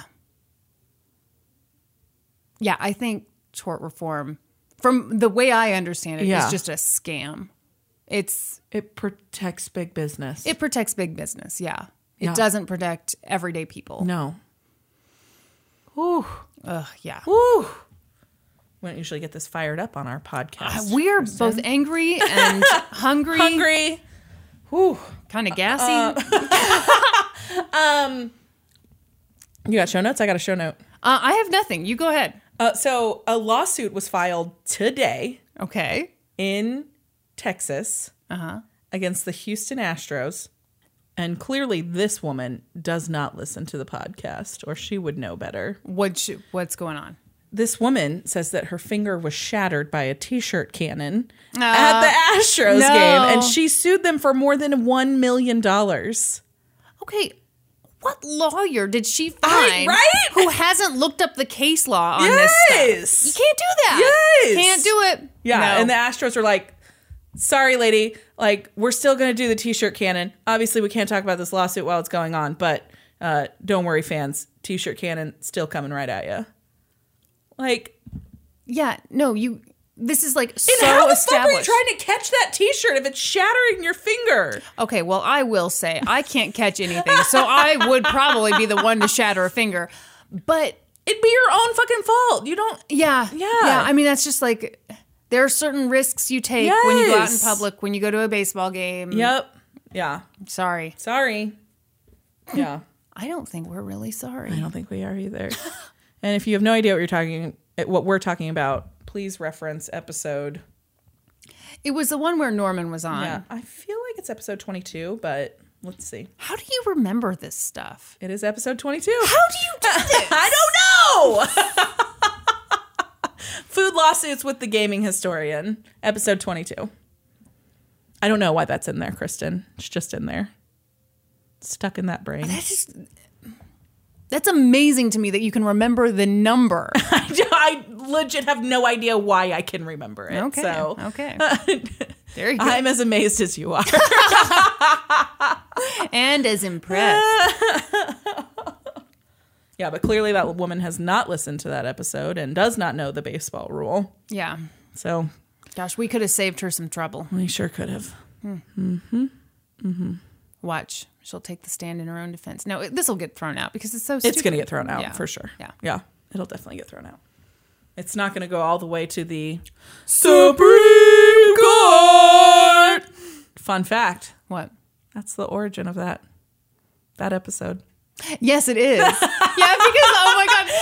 Yeah, I think tort reform, from the way I understand it, is just a scam. It protects big business. It protects big business, yeah. It doesn't protect everyday people. No. Ooh. Yeah. Ooh. We don't usually get this fired up on our podcast. We are both angry and hungry. Ooh. Kind of gassy. You got show notes? I got a show note. I have nothing. You go ahead. So a lawsuit was filed today. Okay. In Texas. Against the Houston Astros. And clearly this woman does not listen to the podcast, or she would know better. What's going on? This woman says that her finger was shattered by a T-shirt cannon at the Astros game, and she sued them for more than $1 million. Okay, what lawyer did she find who hasn't looked up the case law on this stuff? You can't do that. Yes. Can't do it. Yeah, No. and the Astros are like, sorry, lady, like, we're still going to do the T-shirt cannon. Obviously, we can't talk about this lawsuit while it's going on, but don't worry, fans. T-shirt cannon still coming right at you. Like, yeah, no, this is like so how the established. fuck are you trying to catch that T-shirt if it's shattering your finger? Okay, well, I will say I can't catch anything, so I would probably be the one to shatter a finger. But it'd be your own fucking fault. You don't. Yeah. I mean, that's just like, there are certain risks you take when you go out in public, when you go to a baseball game. Yep. Yeah. Sorry. Yeah. I don't think we're really sorry. I don't think we are either. And if you have no idea what we're talking about, please reference episode. It was the one where Norman was on. Yeah, I feel like it's episode 22, but let's see. How do you remember this stuff? It is episode 22. How do you do this? I don't know. Food lawsuits with the gaming historian, episode 22. I don't know why that's in there, Kristen. It's just in there. Stuck in that brain. That's amazing to me that you can remember the number. I legit have no idea why I can remember it. Okay. So. Okay. There you go. I'm as amazed as you are. And as impressed. Yeah, but clearly that woman has not listened to that episode and does not know the baseball rule. Yeah. So. Gosh, we could have saved her some trouble. We sure could have. Watch. She'll take the stand in her own defense. No, this will get thrown out because it's so stupid. It's going to get thrown out for sure. Yeah. It'll definitely get thrown out. It's not going to go all the way to the Supreme Court. Fun fact. What? That's the origin of that episode. Yes, it is. Yeah, because oh my god,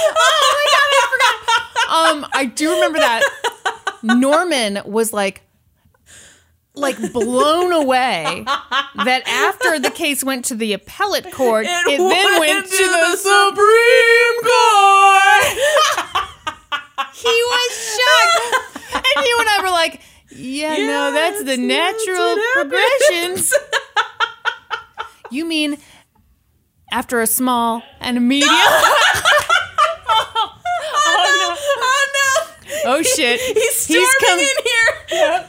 I forgot. I do remember that Norman was like, like blown away that after the case went to the appellate court, it then went to the Supreme Court. He was shocked. And you and I were like, yeah, no, that's the natural progression. You mean after a small and a medium? Oh shit. He's storming in here.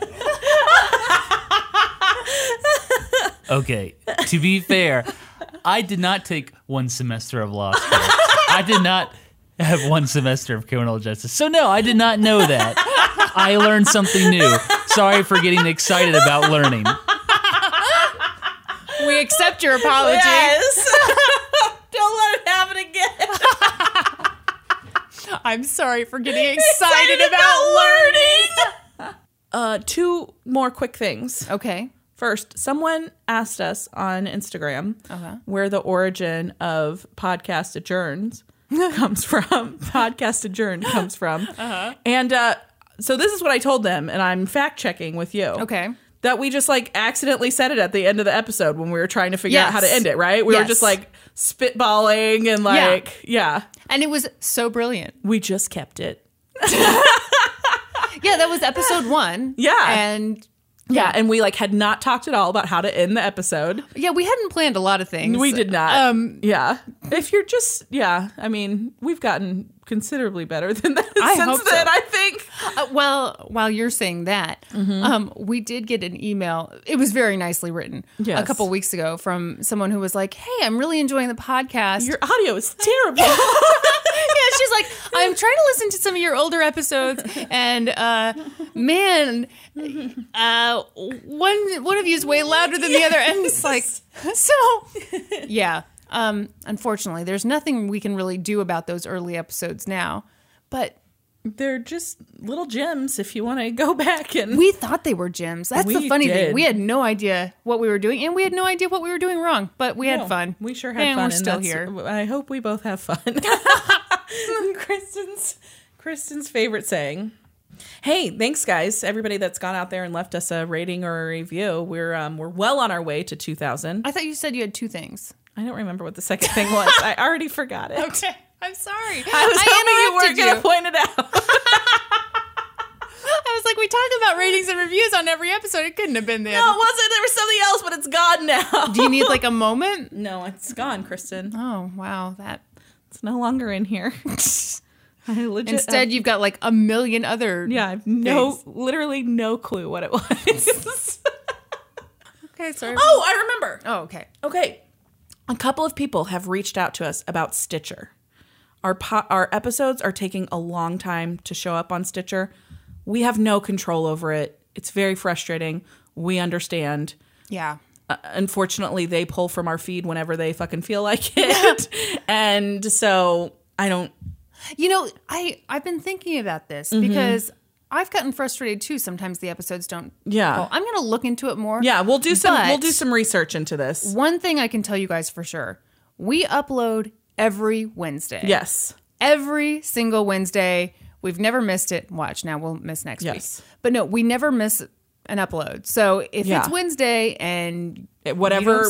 Okay, to be fair, I did not take 1 semester of law school. I did not have 1 semester of criminal justice. So no, I did not know that. I learned something new. Sorry for getting excited about learning. We accept your apology. Yes. Don't let it happen again. I'm sorry for getting excited about learning. 2 more quick things. Okay. First, someone asked us on Instagram where the origin of Podcast Adjourned comes from. Podcast Adjourned comes from. And so this is what I told them, and I'm fact-checking with you. Okay. That we just like accidentally said it at the end of the episode when we were trying to figure out how to end it, right? We were just like spitballing and like, yeah. And it was so brilliant. We just kept it. Yeah, that was episode 1. Yeah. And and we like had not talked at all about how to end the episode. yeah, we hadn't planned a lot of things. We did not. Yeah. If you're just, I mean, we've gotten considerably better than that since then, I think. Well, while you're saying that, we did get an email. It was very nicely written a couple weeks ago from someone who was like, hey, I'm really enjoying the podcast. Your audio is terrible. Yeah, she's like, I'm trying to listen to some of your older episodes, and man, one of you is way louder than the other, and it's like, so, yeah. Unfortunately, there's nothing we can really do about those early episodes now, but they're just little gems if you want to go back and... We thought they were gems. That's the funny thing. We had no idea what we were doing, and we had no idea what we were doing wrong, but we had fun. We sure had and fun. We're still here. I hope we both have fun. Kristen's favorite saying. Hey, thanks guys. Everybody that's gone out there and left us a rating or a review. We're well on our way to 2,000. I thought you said you had 2 things. I don't remember what the second thing was. I already forgot it. Okay. I'm sorry. I was hoping you weren't going to point it out. I was like, we talk about ratings and reviews on every episode. It couldn't have been there. No, it wasn't. There was something else, but it's gone now. Do you need like a moment? No, it's gone, Kristen. Oh, wow. It's no longer in here. Instead, you've got like a million other I have literally no clue what it was. Okay, sorry. Oh, I remember. Oh, okay. Okay. A couple of people have reached out to us about Stitcher. Our episodes are taking a long time to show up on Stitcher. We have no control over it. It's very frustrating. We understand. Yeah. Unfortunately, they pull from our feed whenever they fucking feel like it. And so I don't... You know, I've been thinking about this because I've gotten frustrated too. Sometimes the episodes don't. Yeah. Well, I'm going to look into it more. Yeah, we'll do some research into this. One thing I can tell you guys for sure. We upload every Wednesday. Yes. Every single Wednesday. We've never missed it. Watch, now we'll miss next week. But no, we never miss an upload. So if it's Wednesday and whatever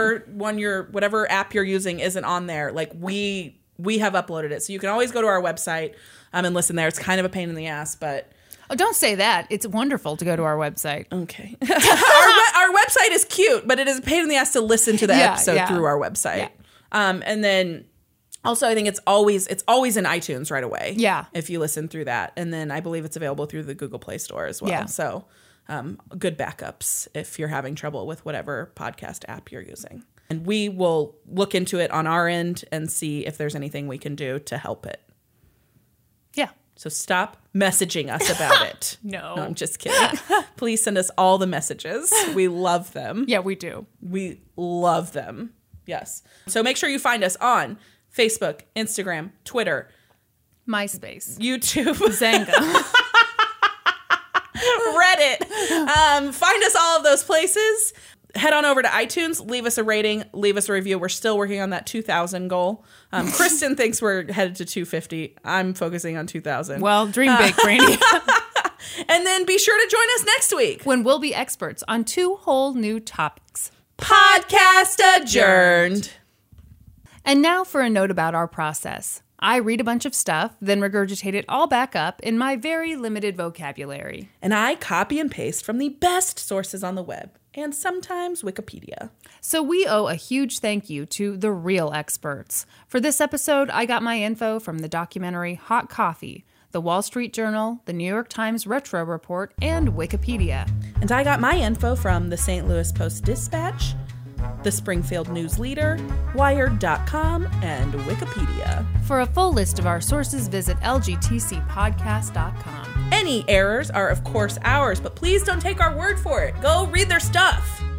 app you're using isn't on there, like we have uploaded it. So you can always go to our website and listen there. It's kind of a pain in the ass, but... Oh, don't say that. It's wonderful to go to our website. Okay. our website is cute, but it is a pain in the ass to listen to the episode through our website. Yeah. And then also I think it's always in iTunes right away. Yeah. If you listen through that. And then I believe it's available through the Google Play Store as well. Yeah. So good backups if you're having trouble with whatever podcast app you're using. And we will look into it on our end and see if there's anything we can do to help it. Yeah. So stop messaging us about it. No, I'm just kidding. Please send us all the messages. We love them. Yeah, we do. We love them. Yes. So make sure you find us on Facebook, Instagram, Twitter, MySpace, YouTube, Zanga, Reddit. Find us all of those places. Head on over to iTunes, leave us a rating, leave us a review. We're still working on that 2,000 goal. Kristen thinks we're headed to 250. I'm focusing on 2,000. Well, dream big, Brandy. And then be sure to join us next week when we'll be experts on 2 whole new topics. Podcast adjourned. And now for a note about our process. I read a bunch of stuff, then regurgitate it all back up in my very limited vocabulary. And I copy and paste from the best sources on the web, and sometimes Wikipedia. So we owe a huge thank you to the real experts. For this episode, I got my info from the documentary Hot Coffee, the Wall Street Journal, the New York Times Retro Report, and Wikipedia. And I got my info from the St. Louis Post-Dispatch, the Springfield News Leader, Wired.com, and Wikipedia. For a full list of our sources, visit lgtcpodcast.com. Any errors are, of course, ours, but please don't take our word for it. Go read their stuff.